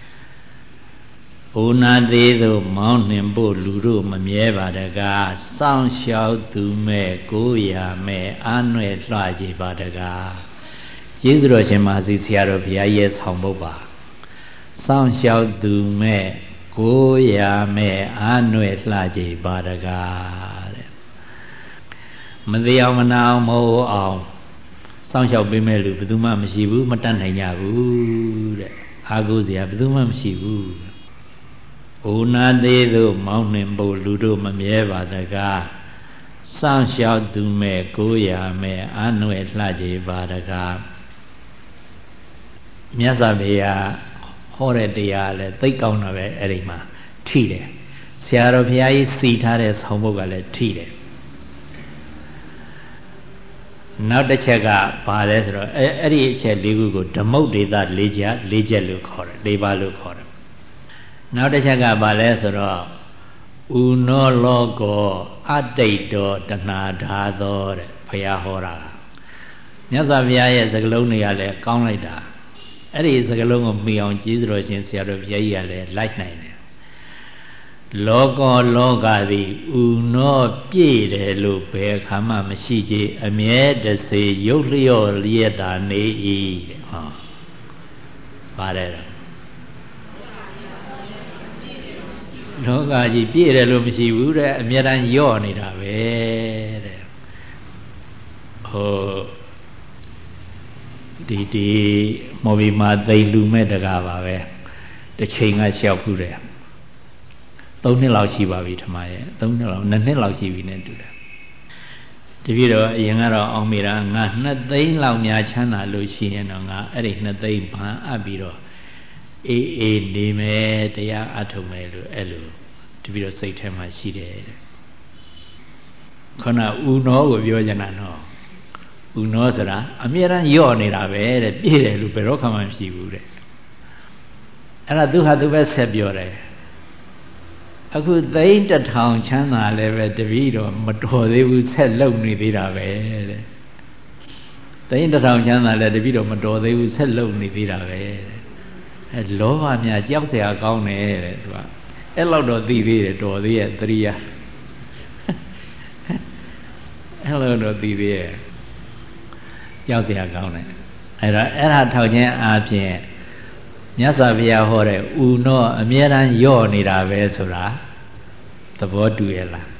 ဘုနာသေးသို့မောင်းနှင်ဖို့လူတို့မမြဲပါတကားစောင့်ရှောက်သူမဲ့ကိုးရာမဲ့အာနွယ်လှကြပါတကားကျေးဇူးတော်ရှင်မဟာစီဆရာတော်ဘုရားရဲ့ဆောင်ပုဒ်ပါစောင့်ရှောက်သူမဲ့ကိုးရာမဲ့အာနွယ်လှကြပါတကားတဲ့မသေးအောင်မနာအောင်မဟုတ်အောင်စောင့်ရှောက်ပေးမဲ့လူဘယ်သူမှမရှိဘူးမတတ်နိုင်ကြဘူးတဲ့အာကိုးစရာဘယ်သူမှမရှိဘူးဘုနာသေးသို့မောင်းနှင်ဖို့လူတို့မမြဲပါတကားစောင့်ရှောက်သူမဲ့ကိုးရာမဲ့အာနွယ်လှကြပါတကားမြတ်စွာဘုရားဟောတဲ့တရားလည်းသိကောင်းတာပဲအဲ့ဒီမှာထိတယ်ဆရာတော်ဘုရားကြီးစီထားတဲ့ဆောင်းပုဒ်ကလည်းထိတယ်နောက်တစ်ချက်ကဘာလဲဆိုတော့အဲ့အဲ့ဒီအချက်လေးခုကိုဓမ္မုတ်ဒေသ၄ချက်၄ချက်လို့ခေါ်တယ်၄ပါးလို့ခေါ်တယ်နောက်တစ်ချက်ကဘာလဲဆိုတော့ဥနောလောကောအတိတ်တောတဏှာဓာသောတဲ့ဘုရားဟောတာမြတ်စွာဘုရားရဲ့စကားလုံးတွေကလည်းကောင်းလိုက်တာအဲ့ဒီစကားလုံးကိုမှီအောင်ကျေးဇူးတော်ရှင်ဆရာတော်ဘုရားကြီးကလည်းလိုက်နိုင်တယ်လောကောလောကသည်ဥနောပြည့်တယ်လို့ဘယ်ခါမှမရှိကြအမြဲတစေရုပ်လျော့လျက်တာနေ၏တဲ့ဟောပါတယ်လောကကြီးပြည့်တယ်လို့မရှိဘူးတဲ့အမြဲတမ်းညော့နေတာပဲတဲ့ဟိုဒီဒီမော်ဘီမှာသိလူမဲ့တကားပါပဲတစ်ချိန်ကလျှောက်ခုတယ်သုံးနှစ်လောက်ရှိပါပြီထမရဲ့သုံးနှစ်လောက်နှစ်နှစ်လောက်ရှိပြီနဲ့တူတယ်တပြည့်တော့အရင်ကတော့အောင်မိတာငါနှစ်သိန်းလောက်များချမ်းသာလို့ရှိရင်တော့ငါအဲ့ဒီနှစ်သိန်းဘန်အပ်ပြီးတော့အေးအေးနေမယ်တရားအထုတ်မယ်လို့အဲ့လိုတပြည့်တော့စိတ်ထဲမှာရှိတယ်ခဏဦးနောကိုပြောကြတာနော်ဦးနောဆိုတာအမြဲတမ်းယော့နေတာပဲတဲ့ပြည့်တယ်လို့ဘယ်တော့မှမရှိဘူးတဲ့အဲ့ဒါသူဟာသူပဲဆက်ပြောတယ်အခုသိန်းတစ်ထောင်ချမ်းသာလည်းပဲတပည့်တော်မတော်သေးဘူးဆက်လုံနေသေးတာပဲတဲ့သိန်းတစ်ထောင်ချမ်းသာလည်းတပည့်တော်မတော်သေးဘူးဆက်လုံနေသေးတာပဲတဲ့အဲလောဘများကြောက်เสียကောင်းတယ်တဲ့သူကအဲ့လောက်တော့သိသေးတယ်တော်သေးရဲ့သတိရအဲ့လောက်တော့သိသေးရဲ့ကြောက်เสียကောင်းတယ်အဲ့တော့အဲ့ဒါထောက်ခြင်းအားဖြင့်မြတ်စွာဘုရားဟောတဲ့ဥနောအမြဲတမ်းယော့နေတာပဲဆိုတာသဘောတူရဲ့လား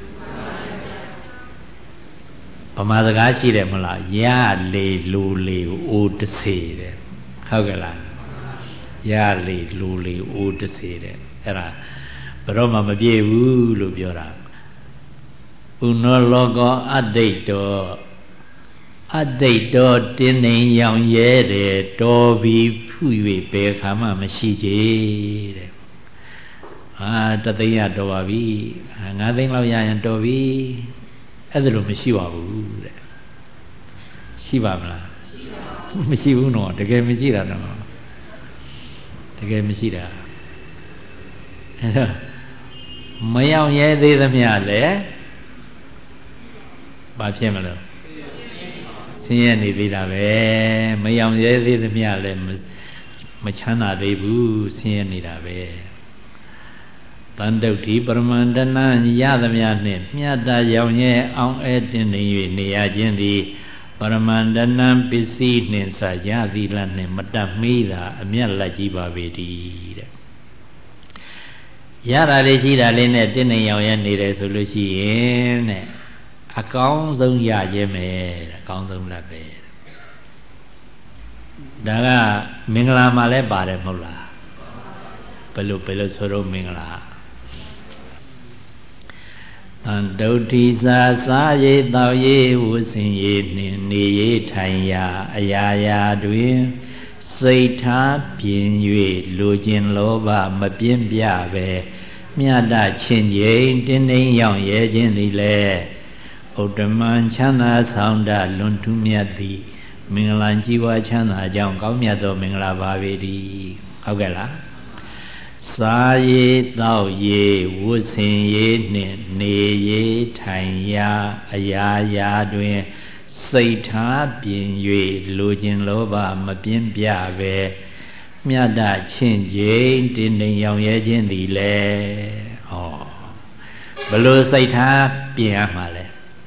ဗမာစကားရှိတယ်မလားရလေလူလေအိုးတစေတဲ့ဟုတ်ကဲ့လားရလေလူလေအိုးတစေတဲ့အဲ့ဒါဘယ်တော့မှမပြေဘူးလို့ပြောတာဥနောလောကောအတိတ်တောအတိတ်တော့တင်းနေရောင်ရဲတယ်တော်ပြီးဖူး၍ဘယ်ခါမှမရှိကြတဲ့ဟာတသိန်းရတော်ပါပြီငါးသိန်းလောက်ရရင်တော်ပြီအဲ့ဒါလိုမရှိပါဘူးတဲ့ရှိပါမလားမရှိဘူးနော်တကယ်မရှိတာနော်တကယ်မရှိတာအဲ့တော့မရောင်ရဲသေးသမျှလဲဘာဖြစ်မလို့ဆင်းရဲနေသေးတာပဲမယောင်ရဲသေးသမျှလည်းမချမ်းသာသေးဘူးဆင်းရဲနေတာပဲတန်တုတ်ဒီပရမန္တနာရသမျှနှင့်မြတ်တာရောင်ရဲအောင်အဲတင်နေ၍နေရခြင်းသည်ပရမန္တနာပစ္စည်းနှင့်စရသည်လနှင့်မတတ်မီးတာအမျက်လက်ကြီးပါပေတည်းတဲ့ရတာလေးရှိတာလေးနဲ့တင်းနေရောင်ရဲနေတယ်ဆိုလို့ရှိရင်တဲ့အကောင်းဆုံးရခြင်းပဲတဲ့အကောင်းဆုံးလက်ပဲဒါကမင်္ဂလာမှာလည်းပါတယ်မဟုတ်လားဘယ်လိုဘယ်လိုဆိုတော့မင်္ဂလာအန္တုတိစာစားရည်တောက်ရည်ဝဆင်ရည်နှင့်နေရည်ထိုင်ရာအရာရာတွင်စိတ်ထားပြင်း၍လူကျင်လောဘမပြင်းပြပဲမြတ်တချင်းချင်းတင်းနှိမ်ရောင်ရဲခြင်းသည်လည်းဥတ္တမံချမ်းသာဆောင်တလွန်ထူးမြတ်သည်မင်္ဂလာကြီးပွားချမ်းသာကြောင်းကောင်းမြတ်သောမင်္ဂလာပါပေသည်ဟုတ်ကဲ့လားစားရည်တောက်ရည်ဝတ်ဆင်ရည်နှင့်နေရည်ထိုင်ရာအရာရာတွင်စိတ်ထားပြင်း၍လူကျင်လောဘမပြင်းပြပဲမြတ်တချင်းချင်းတင်းနေရောင်ရဲခြင်းသည်လေဟောဘလို့စိတ်ထားပြင်းရမှာလဲ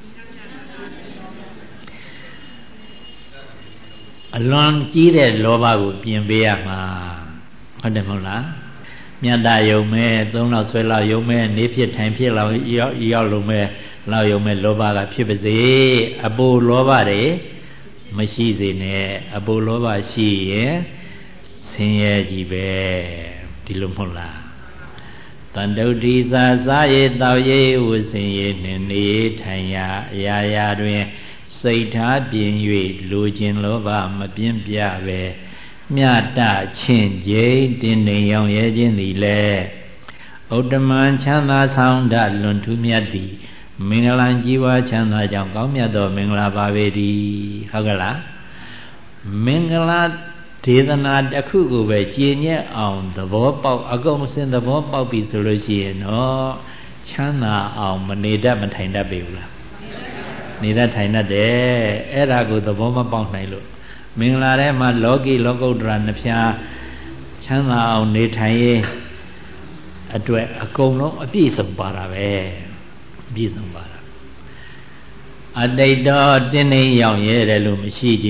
အလွန်ကြီးတဲ့လောဘကိုပြင်ပေးရမှာဟုတ်တယ်မဟုတ်လားမြတ်တာယုံမဲ့သုံးလောက်ဆွဲလောက်ယုံမဲ့နေဖြစ်ထိုင်ဖြစ်လောက်ရောက်ရောက်လုံးမဲ့လောက်ယုံမဲ့လောဘကဖြစ်ပါစေအပူလောဘတွေမရှိစေနဲ့အပူလောဘရှိရင်ဆင်းရဲကြီးပဲဒီလိုမဟုတ်လားတန်တုတိစာစားရည်တောက်ရည်ဝဆင်ရည်နှင့်နေထိုင်ရာအရာရာတွင်စိတ်ထားပြင်း၍လူကျင်လောဘမပြင်းပြပဲမြတ်တချင်းချင်းတင်းနေရောင်ရဲခြင်းသည်လေဥတ္တမံချမ်းသာဆောင်တလွန်ထူးမြတ်သည်မင်္ဂလာကြီးပွားချမ်းသာကြောင်းကောင်းမြတ်သောမင်္ဂလာပါပေသည်ဟုတ်ကဲ့လားမင်္ဂလာဒေသနာတစ်ခုကိုပဲကြည်ညက်အောင်သဘောပေါက်အကုန်စင်သဘောပေါက်ပြီဆိုလို့ရှိရင်တော့ချမ်းသာအောင်မနေတတ်မထိုင်တတ်ပေဘူးလားနေတတ်ထိုင်တတ်တယ်အဲ့ဒါကိုသဘောမပေါက်နိုင်လို့မင်္ဂလာထဲမှာလောကီလောကုတ္တရာနှဖျားချမ်းသာအောင်နေထိုင်ရေးအတွက်အကုန်လုံးအပြည့်စုံပါတာပဲအပြည့်စုံပါတာအတိတ်တော့တင်းနေရောက်ရဲတယ်လို့မရှိကြ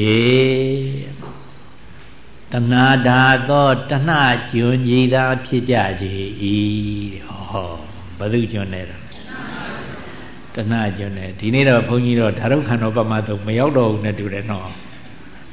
တဏှာဓာသောတဏှာကျွန်းကြီးသာဖြစ်ကြကြ၏ဟောဘယ်သူကျွန်းလဲတော့တဏှာကျွန်းတယ်ဒီနေ့တော့ဘုန်းကြီးတော့ဓာတုခန္ဓာပမသုမရောက်တော့ဘူးနဲ့တူတယ်နော်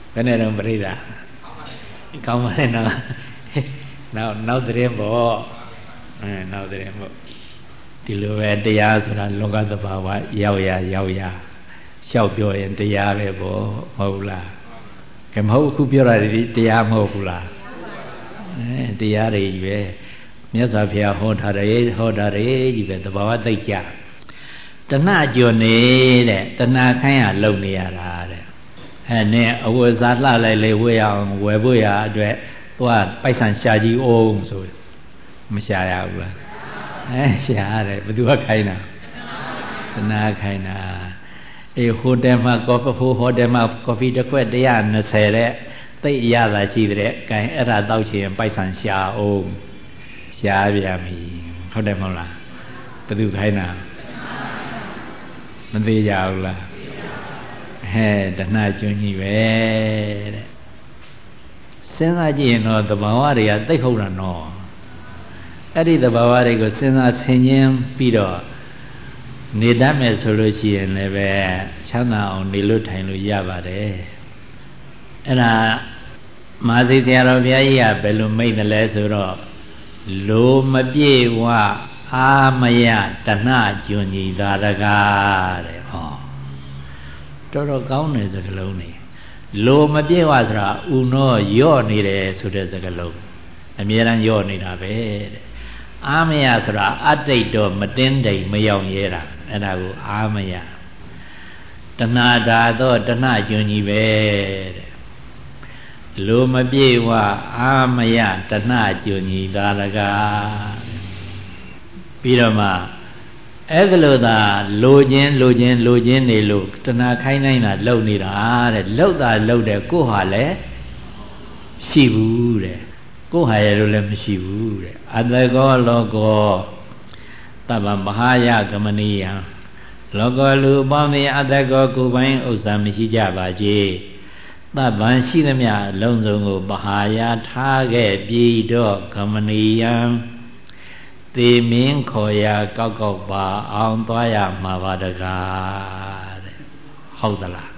ဘယ်နဲ့တော့ပြိဿကောင်းပါလေနော်နောက်နောက်တဲ့ပေါ့အဲနောက်တဲ့ပေါ့ဒီလိုပဲတရားဆိုတာလောကသဘာဝရောက်ရရောက်ရလျှောက်ပြောရင်တရားပဲပေါ့မဟုတ်လားကဲမဟုတ်အခုပြောတာဒီတရားမဟုတ်ဘူးလားအဲတရားတွေကြီးပဲမြတ်စွာဘုရားဟောထားတယ်ဟောထားတယ်ကြီးပဲသဘာဝသိကြတဏှကြော်နေတဲ့တဏှခိုင်းရလုံနေရတာတဲ့အဲနဲ့အဝတ်စားလှလိုက်လေဝေးအောင်ဝယ်ဖို့ရအတွက်သွားပိုက်ဆံရှာကြည့်အောင်ဆိုမရှာရဘူးလားအဲရှာရတယ်ဘယ်သူကခိုင်းတာတဏှခိုင်းတာအေးဟိုတယ်မှာကော်ဖီဟိုဟိုတယ်မှာကော်ဖီတစ်ခွက်one hundred twentyတဲ့သိအရသာရှိတဲ့ကဲအဲ့ဒါတောက်ချင်ပိုက်ဆံရှာအောင်ရှာပြန်ပြီဟုတ်တယ်မဟုတ်လားဘယ်သူခိုင်းတာမသိကြဘူးလားဟဲ့တဏှကျွန်းကြီးပဲတဲ့စဉ်းစားကြည့်ရင်တော့သဘာဝတွေကသိဟုတ်တာနော်အဲ့ဒီသဘာဝတွေကိုစဉ်းစားဆင်ခြင်ပြီးတော့နေတတ်မယ်ဆိုလို့ရှိရင်လည်းပဲချမ်းသာအောင်နေလို့ထိုင်လို့ရပါတယ်အဲ့ဒါမဟာသီဆရာတော်ဘုရားကြီးကဘယ်လိုမိတ်တယ်လဲဆိုတော့လိုမပြေဝအာမယတဏှကျွန်းကြီးသာရကားတဲ့ဟောတော်တော်ကောင်းတယ်စကားလုံးနေလိုမပြေဝဆိုတာဥနောယော့နေတယ်ဆိုတဲ့စကားလုံးအမြဲတမ်းယော့နေတာပဲတဲ့အာမယဆိုတာအတိတ်တော့မတင်းတိမ်မရောက်ရဲတာအဲ့ဒါကိုအာမယတဏှာဓာတော့တဏှကျွန်းကြီးပဲတဲ့လိုမပြေဝအာမယတဏှကျွန်းကြီးသာရကားပြီးတော့မှအဲ့ဒါလို့သာလိုခြင်းလိုခြင်းလိုခြင်းနေလို့တဏှာခိုင်းနိုင်တာလှုပ်နေတာတဲ့လှုပ်တာလှုပ်တယ်ကိုယ်ဟာလည်းရှိဘူးတဲ့ကိုယ်ဟာရဲ့လို့လည်းမရှိဘူးတဲ့အတကောလောကောတဗ္ဗမဟာယကမနိယံလောကလူပေါင်းသည်အတကောကိုယ်ပိုင်ဥစ္စာမရှိကြပါစေသဗ္ဗံရှိသမျှအလုံးစုံကိုပဟာယထားခဲ့ပြီးတော့ကမနိယံသေမင်းခေါ်ရာကောက်ကောက်ပါအောင်သွားရမှာပါတကားတဲ့ဟုတ်သလား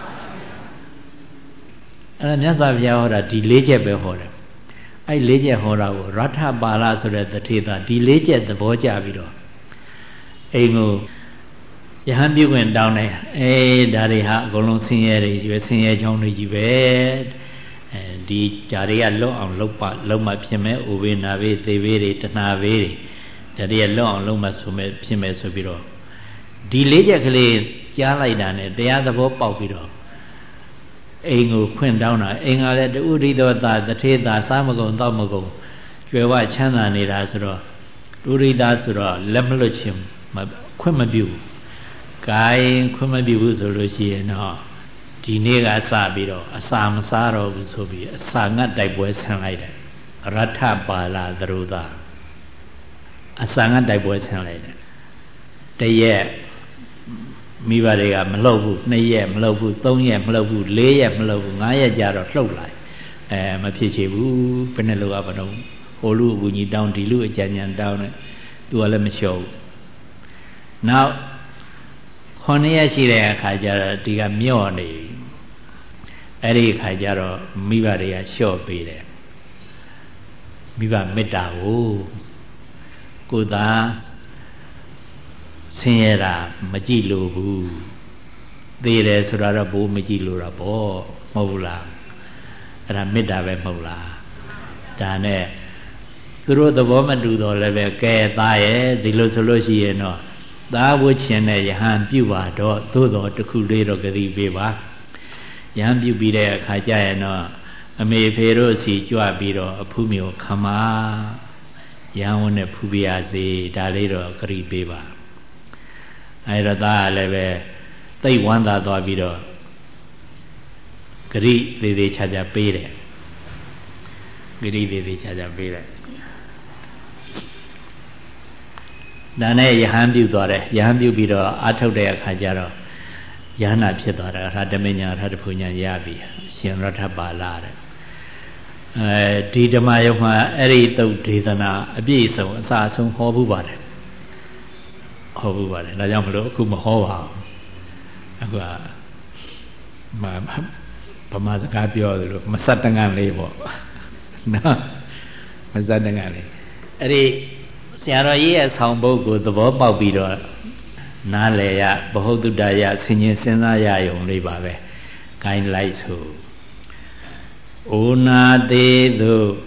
အဲ့ဒါမြတ်စွာဘုရားဟောတာဒီလေးချက်ပဲဟောတယ်အဲ့လေးချက်ဟောတာကိုရထပါဠဆိုတဲ့တထေသာဒီလေးချက်သဘောကျပြီးတော့အိမ်ကိုယဟန်ပြုခွင့်တောင်းတယ်အေးဒါတွေဟာအကုန်လုံးဆင်းရဲတွေကြီးပဲဆင်းရဲချောင်းတွေကြီးပဲအဲဒီဓာတွေကလွတ်အောင်လုပ်ပါလုံးမဖြစ်မဲ့ဥပေနာဘေးသေဘေးတွေတဏှာဘေးတွေဓာတွေကလွတ်အောင်လုံးမဆိုမဲ့ဖြစ်မဲ့ဆိုပြီးတော့ဒီလေးချက်ကလေးကြားလိုက်တာနဲ့တရားသဘောပေါက်ပြီးတော့အိမ်ကိုခွင့်တောင်းတာအိမ်ကလည်းတူရိသောသာတထေသာစားမကုန်တောက်မကုန်ကျွယ်ဝချမ်းသာနေတာဆိုတော့တူရိသာဆိုတော့လက်မလွတ်ခြင်းခွင့်မပြုဘူးဂိုင်းခွင့်မပြုဘူးဆိုလို့ရှိရင်တော့ဒီနေ့ကစပြီးတော့အစာမစားတော့ဘူးဆိုပြီးအစာငတ်တိုက်ပွဲဆင်လိုက်တယ်ရထပါဠသရုသာအစာငတ်တိုက်ပွဲဆင်လိုက်တယ်တရက်မိဘတွေကမလှုပ်ဘူးနှစ်ရက်မလှုပ်ဘူးသုံးရက်မလှုပ်ဘူးလေးရက်မလှုပ်ဘူးငါးရက်ကြာတော့လှုပ်လိုက်အဲမဖြစ်ချေဘူးဘယ်နဲ့လောကဘတော့ဟိုလူအကူကြီးတောင်းဒီလူအကြံဉာဏ်တောင်းတယ်သူကလည်းမလျှော့ဘူးနောက်ခုနှစ်ရက်ရှိတဲ့အခါကျတော့ဒီကမြော့နေပြီအဲ့ဒီအခါကျတော့မိဘတွေကလျှော့ပေးတယ်မိဘမေတ္တာကိုကိုသာဆင်းရဲတာမကြည့်လို့ဘူးသေတယ်ဆိုတာတော့ဘိုးမကြည့်လို့တာပေါ့မဟုတ်ဘူးလားအဲ့ဒါမေတ္တာပဲမဟုတ်လားဒါနဲ့သူတို့သဘောမတူတော့လည်းပဲကဲသားရဲ့ဒီလိုဆိုလို့ရှိရင်တော့သားဝှချင်တဲ့ယဟန်ပြုပါတော့သို့တော်တခုလေးတော့ဂတိပေးပါယဟန်ပြုပြီးတဲ့အခါကျရင်တော့အမေဖေတို့စီကြွပြီးတော့အဖူးမျိုးခမယဟန်ဝန်နဲ့ဖူးပြရစေဒါလေးတော့ဂတိပေးပါအဲ့တော့သားကလည်းပဲသိဝမ်းသာသွားပြီးတော့ဂတိသေးသေးချာချာပေးတယ်ဂတိသေးသေးချာချာပေးတယ်ဒါနဲ့ယဟန်ပြုသွားတယ်ယဟန်ပြုပြီးတော့အာထုတ်တဲ့အခါကျတော့ယဟနာဖြစ်သွားတယ်အထာတမညာအထာတဖူညာရပြီရှင်ရထပါဠတဲ့အဲဒီဓမ္မယုံမှာအဲ့ဒီသုတ်ဒေသနာအပြည့်အစုံအစအဆုံးဟောဘူးပါတယ်ဟောဘူးပါတယ်ဒါကြောင့်မလို့အခုမဟောပါဘူးအခုကမဗမာစကားပြောသလိုမစတ်တငန်းလေးပေါ့နော်မစတ်တငန်းလေးအဲ့ဒီဆရာတော်ကြီးရဲ့ဆောင်ပုဒ်ကိုသဘောပေါက်ပြီးတော့နားလည်ရဘဟုတုတ္တရဆင်ញင်စဉ်းစားရယုံလေးပါပဲဂိုင်းလိုက်ဆိုဩနာသေးသို့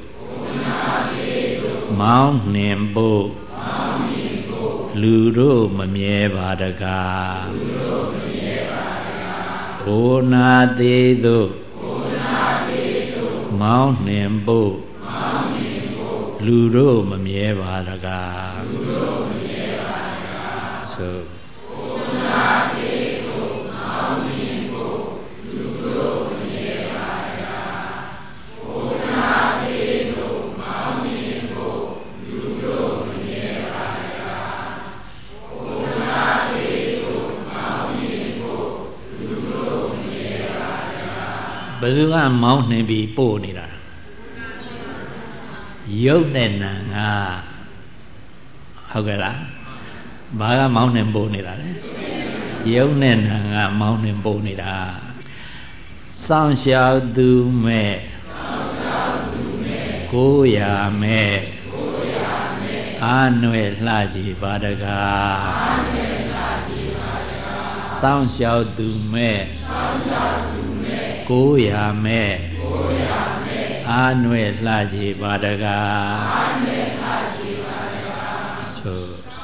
မောင်းနှင်ဖို့လူတို့မမြဲပါတကားဩနာသေးသို့မောင်းနှင်ဖို့လူတို့မမြဲပါတကားဆိုဘယ်သူကမောင်းနှင်ပြီးပို့နေတာရုပ်နဲ့နာငါဟုတ်ကဲ့လားဘာကမောင်းနှင်ပို့နေတာလဲရုပ်နဲ့နာငါမောင်းနှင်ပို့နေတာစောင့်ရှောက်သူမဲ့ကိုးရာမဲ့အာနွယ်လှကြည်ပါတကားစောင့်ရှောက်သူမဲ့ကိုးရာမဲ့အာနွယ်လှကြည်ပါတကားဆို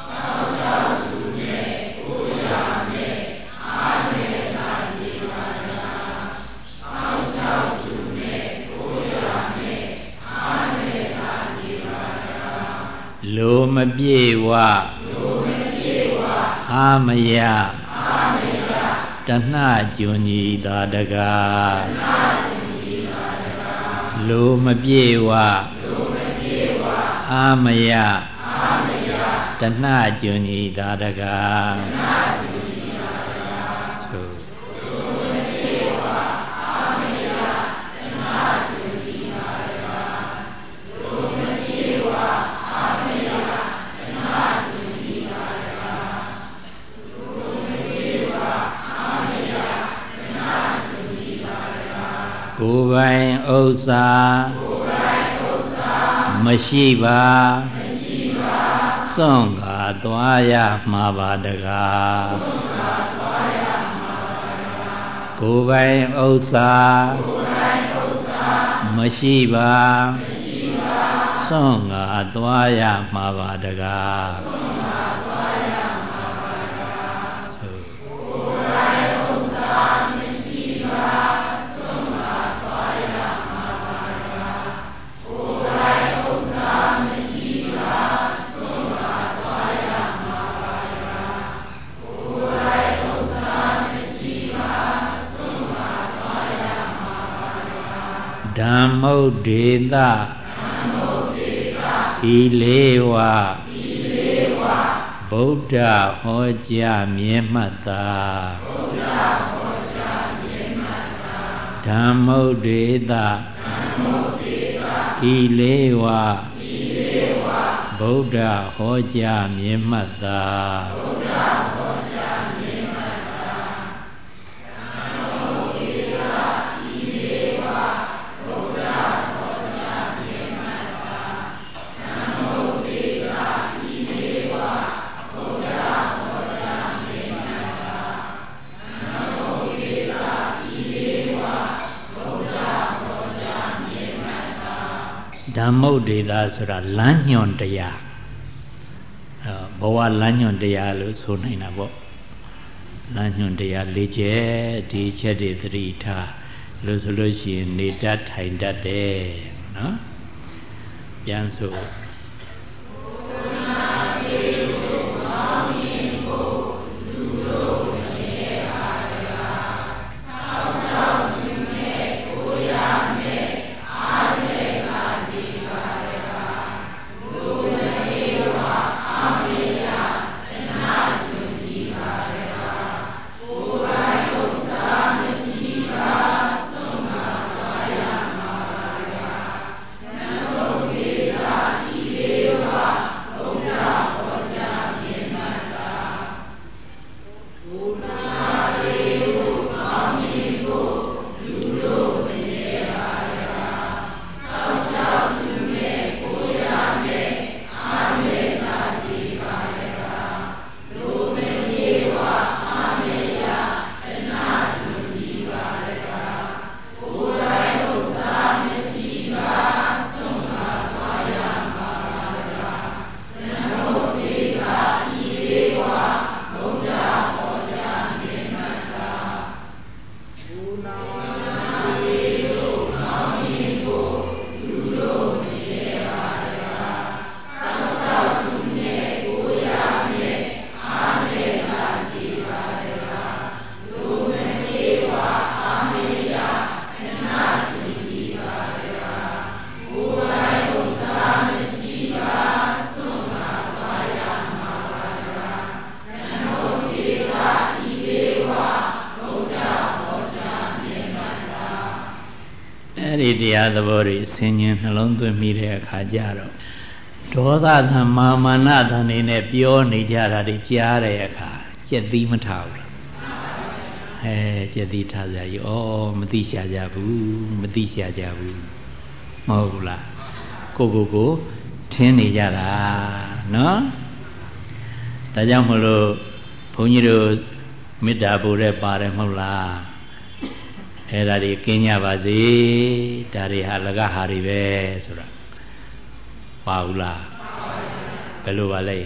လိုမပြေဝအာမယတဏှကျွန်ကြီးသာတကားလိုမပြေဝအာမယတဏှကျွန်ကြီးသာတကားဆိုကိုယ်ပိုင်ဥစ္စာမရှိပါစွန့်ကားသွားရမှာပါတကားကိုယ်ပိုင်ဥစ္စာမရှိပါစွန့်ကားသွားရမှာပါတကားဓမ္မုတ်ဒေသဤလေးဝဗုဒ္ဓဟောကြားမြင်မှတ်သာဓမ္မုတ်ဒေသဤလေးဝဗုဒ္ဓဟောကြားမြင်မှတ်သာဓမ္မုတ်ဒေသဆိုတာလမ်းညွန်တရားဘဝလမ်းညွန်တရားလို့ဆိုနိုင်တာပေါ့လမ်းညွန်တရား၄ချက်ဒီချက်တွေသတိထားလို့ဆိုလို့ရှိရင်နေတတ်ထိုင်တတ်တယ်နော်ပြန်ဆို Namo တရားသဘောတွေဆင်ញင်နှလုံးသွင်းမိတဲ့အခါကျတော့ဒေါသသံမာမာနသံနေနဲ့ပြောနေကြတာတွေကြားတဲ့အခါကြက်သီးမထားဘူးလားအဲကြက်သီးထားကြကြီးဩမသိရှာကြဘူးမသိရှာကြဘူးမဟုတ်ဘူးလားကိုကိုကိုထင်းနေကြတာနော်ဒါကြောင့်မလို့ဘုန်းကြီးတို့မေတ္တာပို့တဲ့ပါတယ်မဟုတ်လားအဲ့ဒါတွေကင်းကြပါစေဒါတွေဟာလကဟာတွေပဲဆိုတာပါဘူးလားဘယ်လိုပါလဲ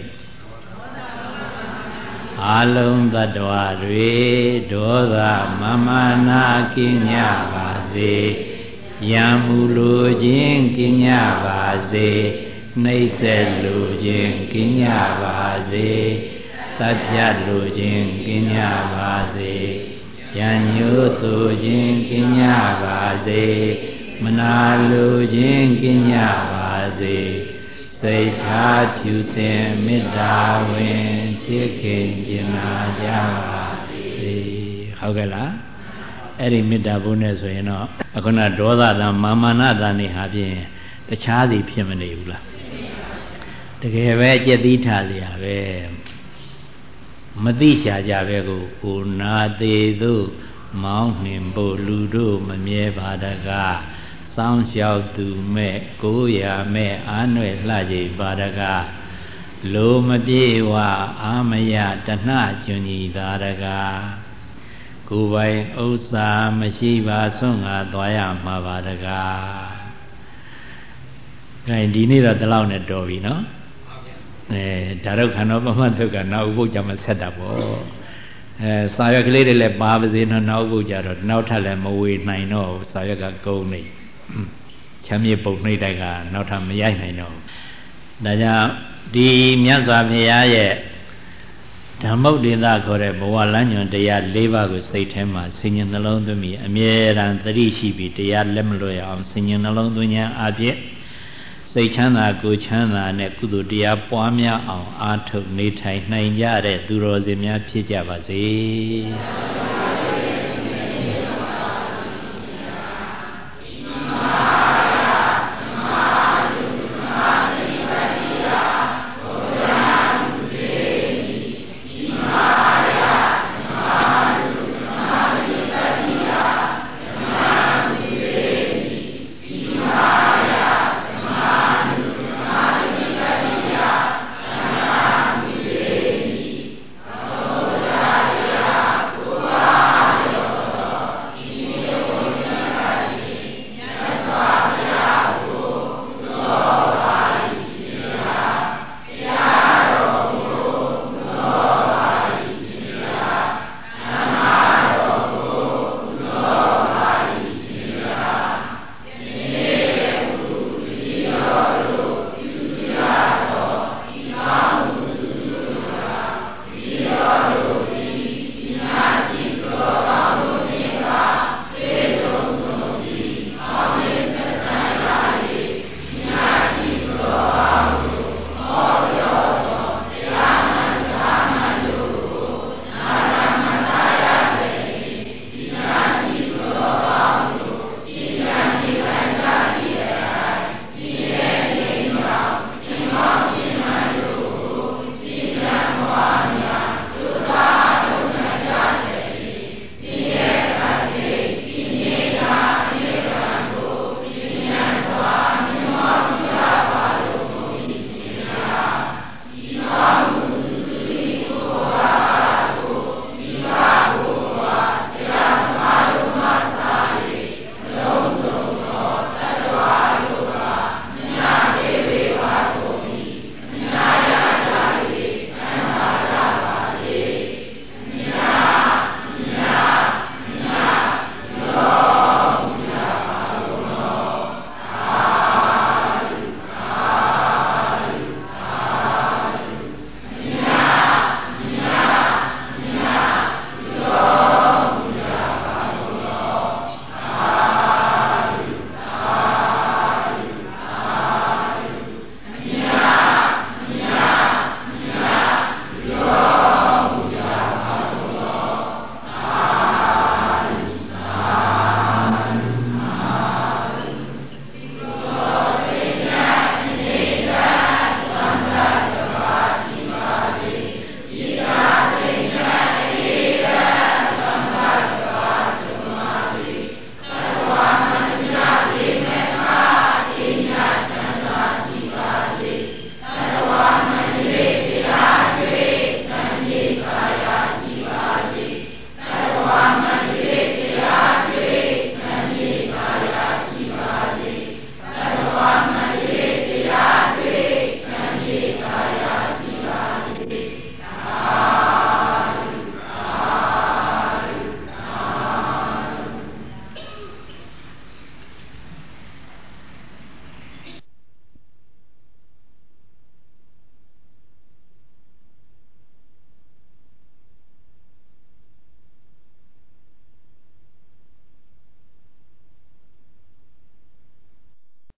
အလုံးသတ္တဝါတွေဒေါသမမာနာကင်းကြပါစေယံမူလိုခြင်းကင်းကြပါစေနှိမ့်ဆက်လိုခြင်းကင်းကြပါစေသတ်ဖြတ်လိုခြင်းကင်းကြပါစေယံညို့သူခြင်းကင်းကြပါစေမနာလိုခြင်းကင်းကြပါစေစိတ်ထားဖြူစင်မေတ္တာဝင်ချစ်ခင်ကြည်နာကြပါစေဟုတ်ကဲ့လားအဲ့ဒီမေတ္တာဘုန်းနဲ့ဆိုရင်တော့အခုနဒေါသတံမာမာနတံနေဟာဖြင့်တခြားစီဖြစ်မနေဘူးလားတကယ်ပဲအကျက်သီးထားစရာပဲမသိရှာကြပဲကိုကိုနာသေးသို့မောင်းနှင်ဖို့လူတို့မမြဲပါတကားစောင်းလျှောက်သူမဲ့ကိုရမဲ့အာနွယ်လှကြည်ပါတကားလိုမပြေဝအာမယတဏှကျွန်ကြီးသာတကားကိုယ်ပိုင်ဥစ္စာမရှိပါဆွန့်ငါသွားရမှာပါတကားအဲဒီနေ့တော့ဒီလောက်နဲ့တော်ပြီနော်အဲဒါတော့ခန္ဓာပမတ်သုတ်ကနောက်ဥပုဒ်ကြမှာဆက်တာပေါ့အဲစာရွက်ကလေးတွေလည်းပါပါစေနော်နောက်ဥပုဒ်ကြတော့နောက်ထပ်လည်းမဝေနိုင်တော့ဘူးစာရွက်ကကုန်နေချမ်းမြေပုံနှိမ့်တိုက်ကနောက်ထပ်မရိုက်နိုင်တော့ဘူးဒါကြောင့်ဒီမြတ်စွာဘုရားရဲ့ဓမ္မုဒ္ဒေသခေါ်တဲ့ဘဝလမ်းညွန်တရား၄ပါးကိုစိတ်ထဲမှာဆင်ញင်နှလုံးသွင်းပြီးအမြဲတမ်းသတိရှိပြီးတရားလက်မလွတ်ရအောင်ဆင်ញင်နှလုံးသွင်းခြင်းအပြင်စိတ်ချမ်းသာကိုယ်ချမ်းသာနဲ့ကုသိုလ်တရားပွားများအောင်အားထုတ်နေထိုင်နိုင်ကြတဲ့သူတော်စင်များဖြစ်ကြပါစေ။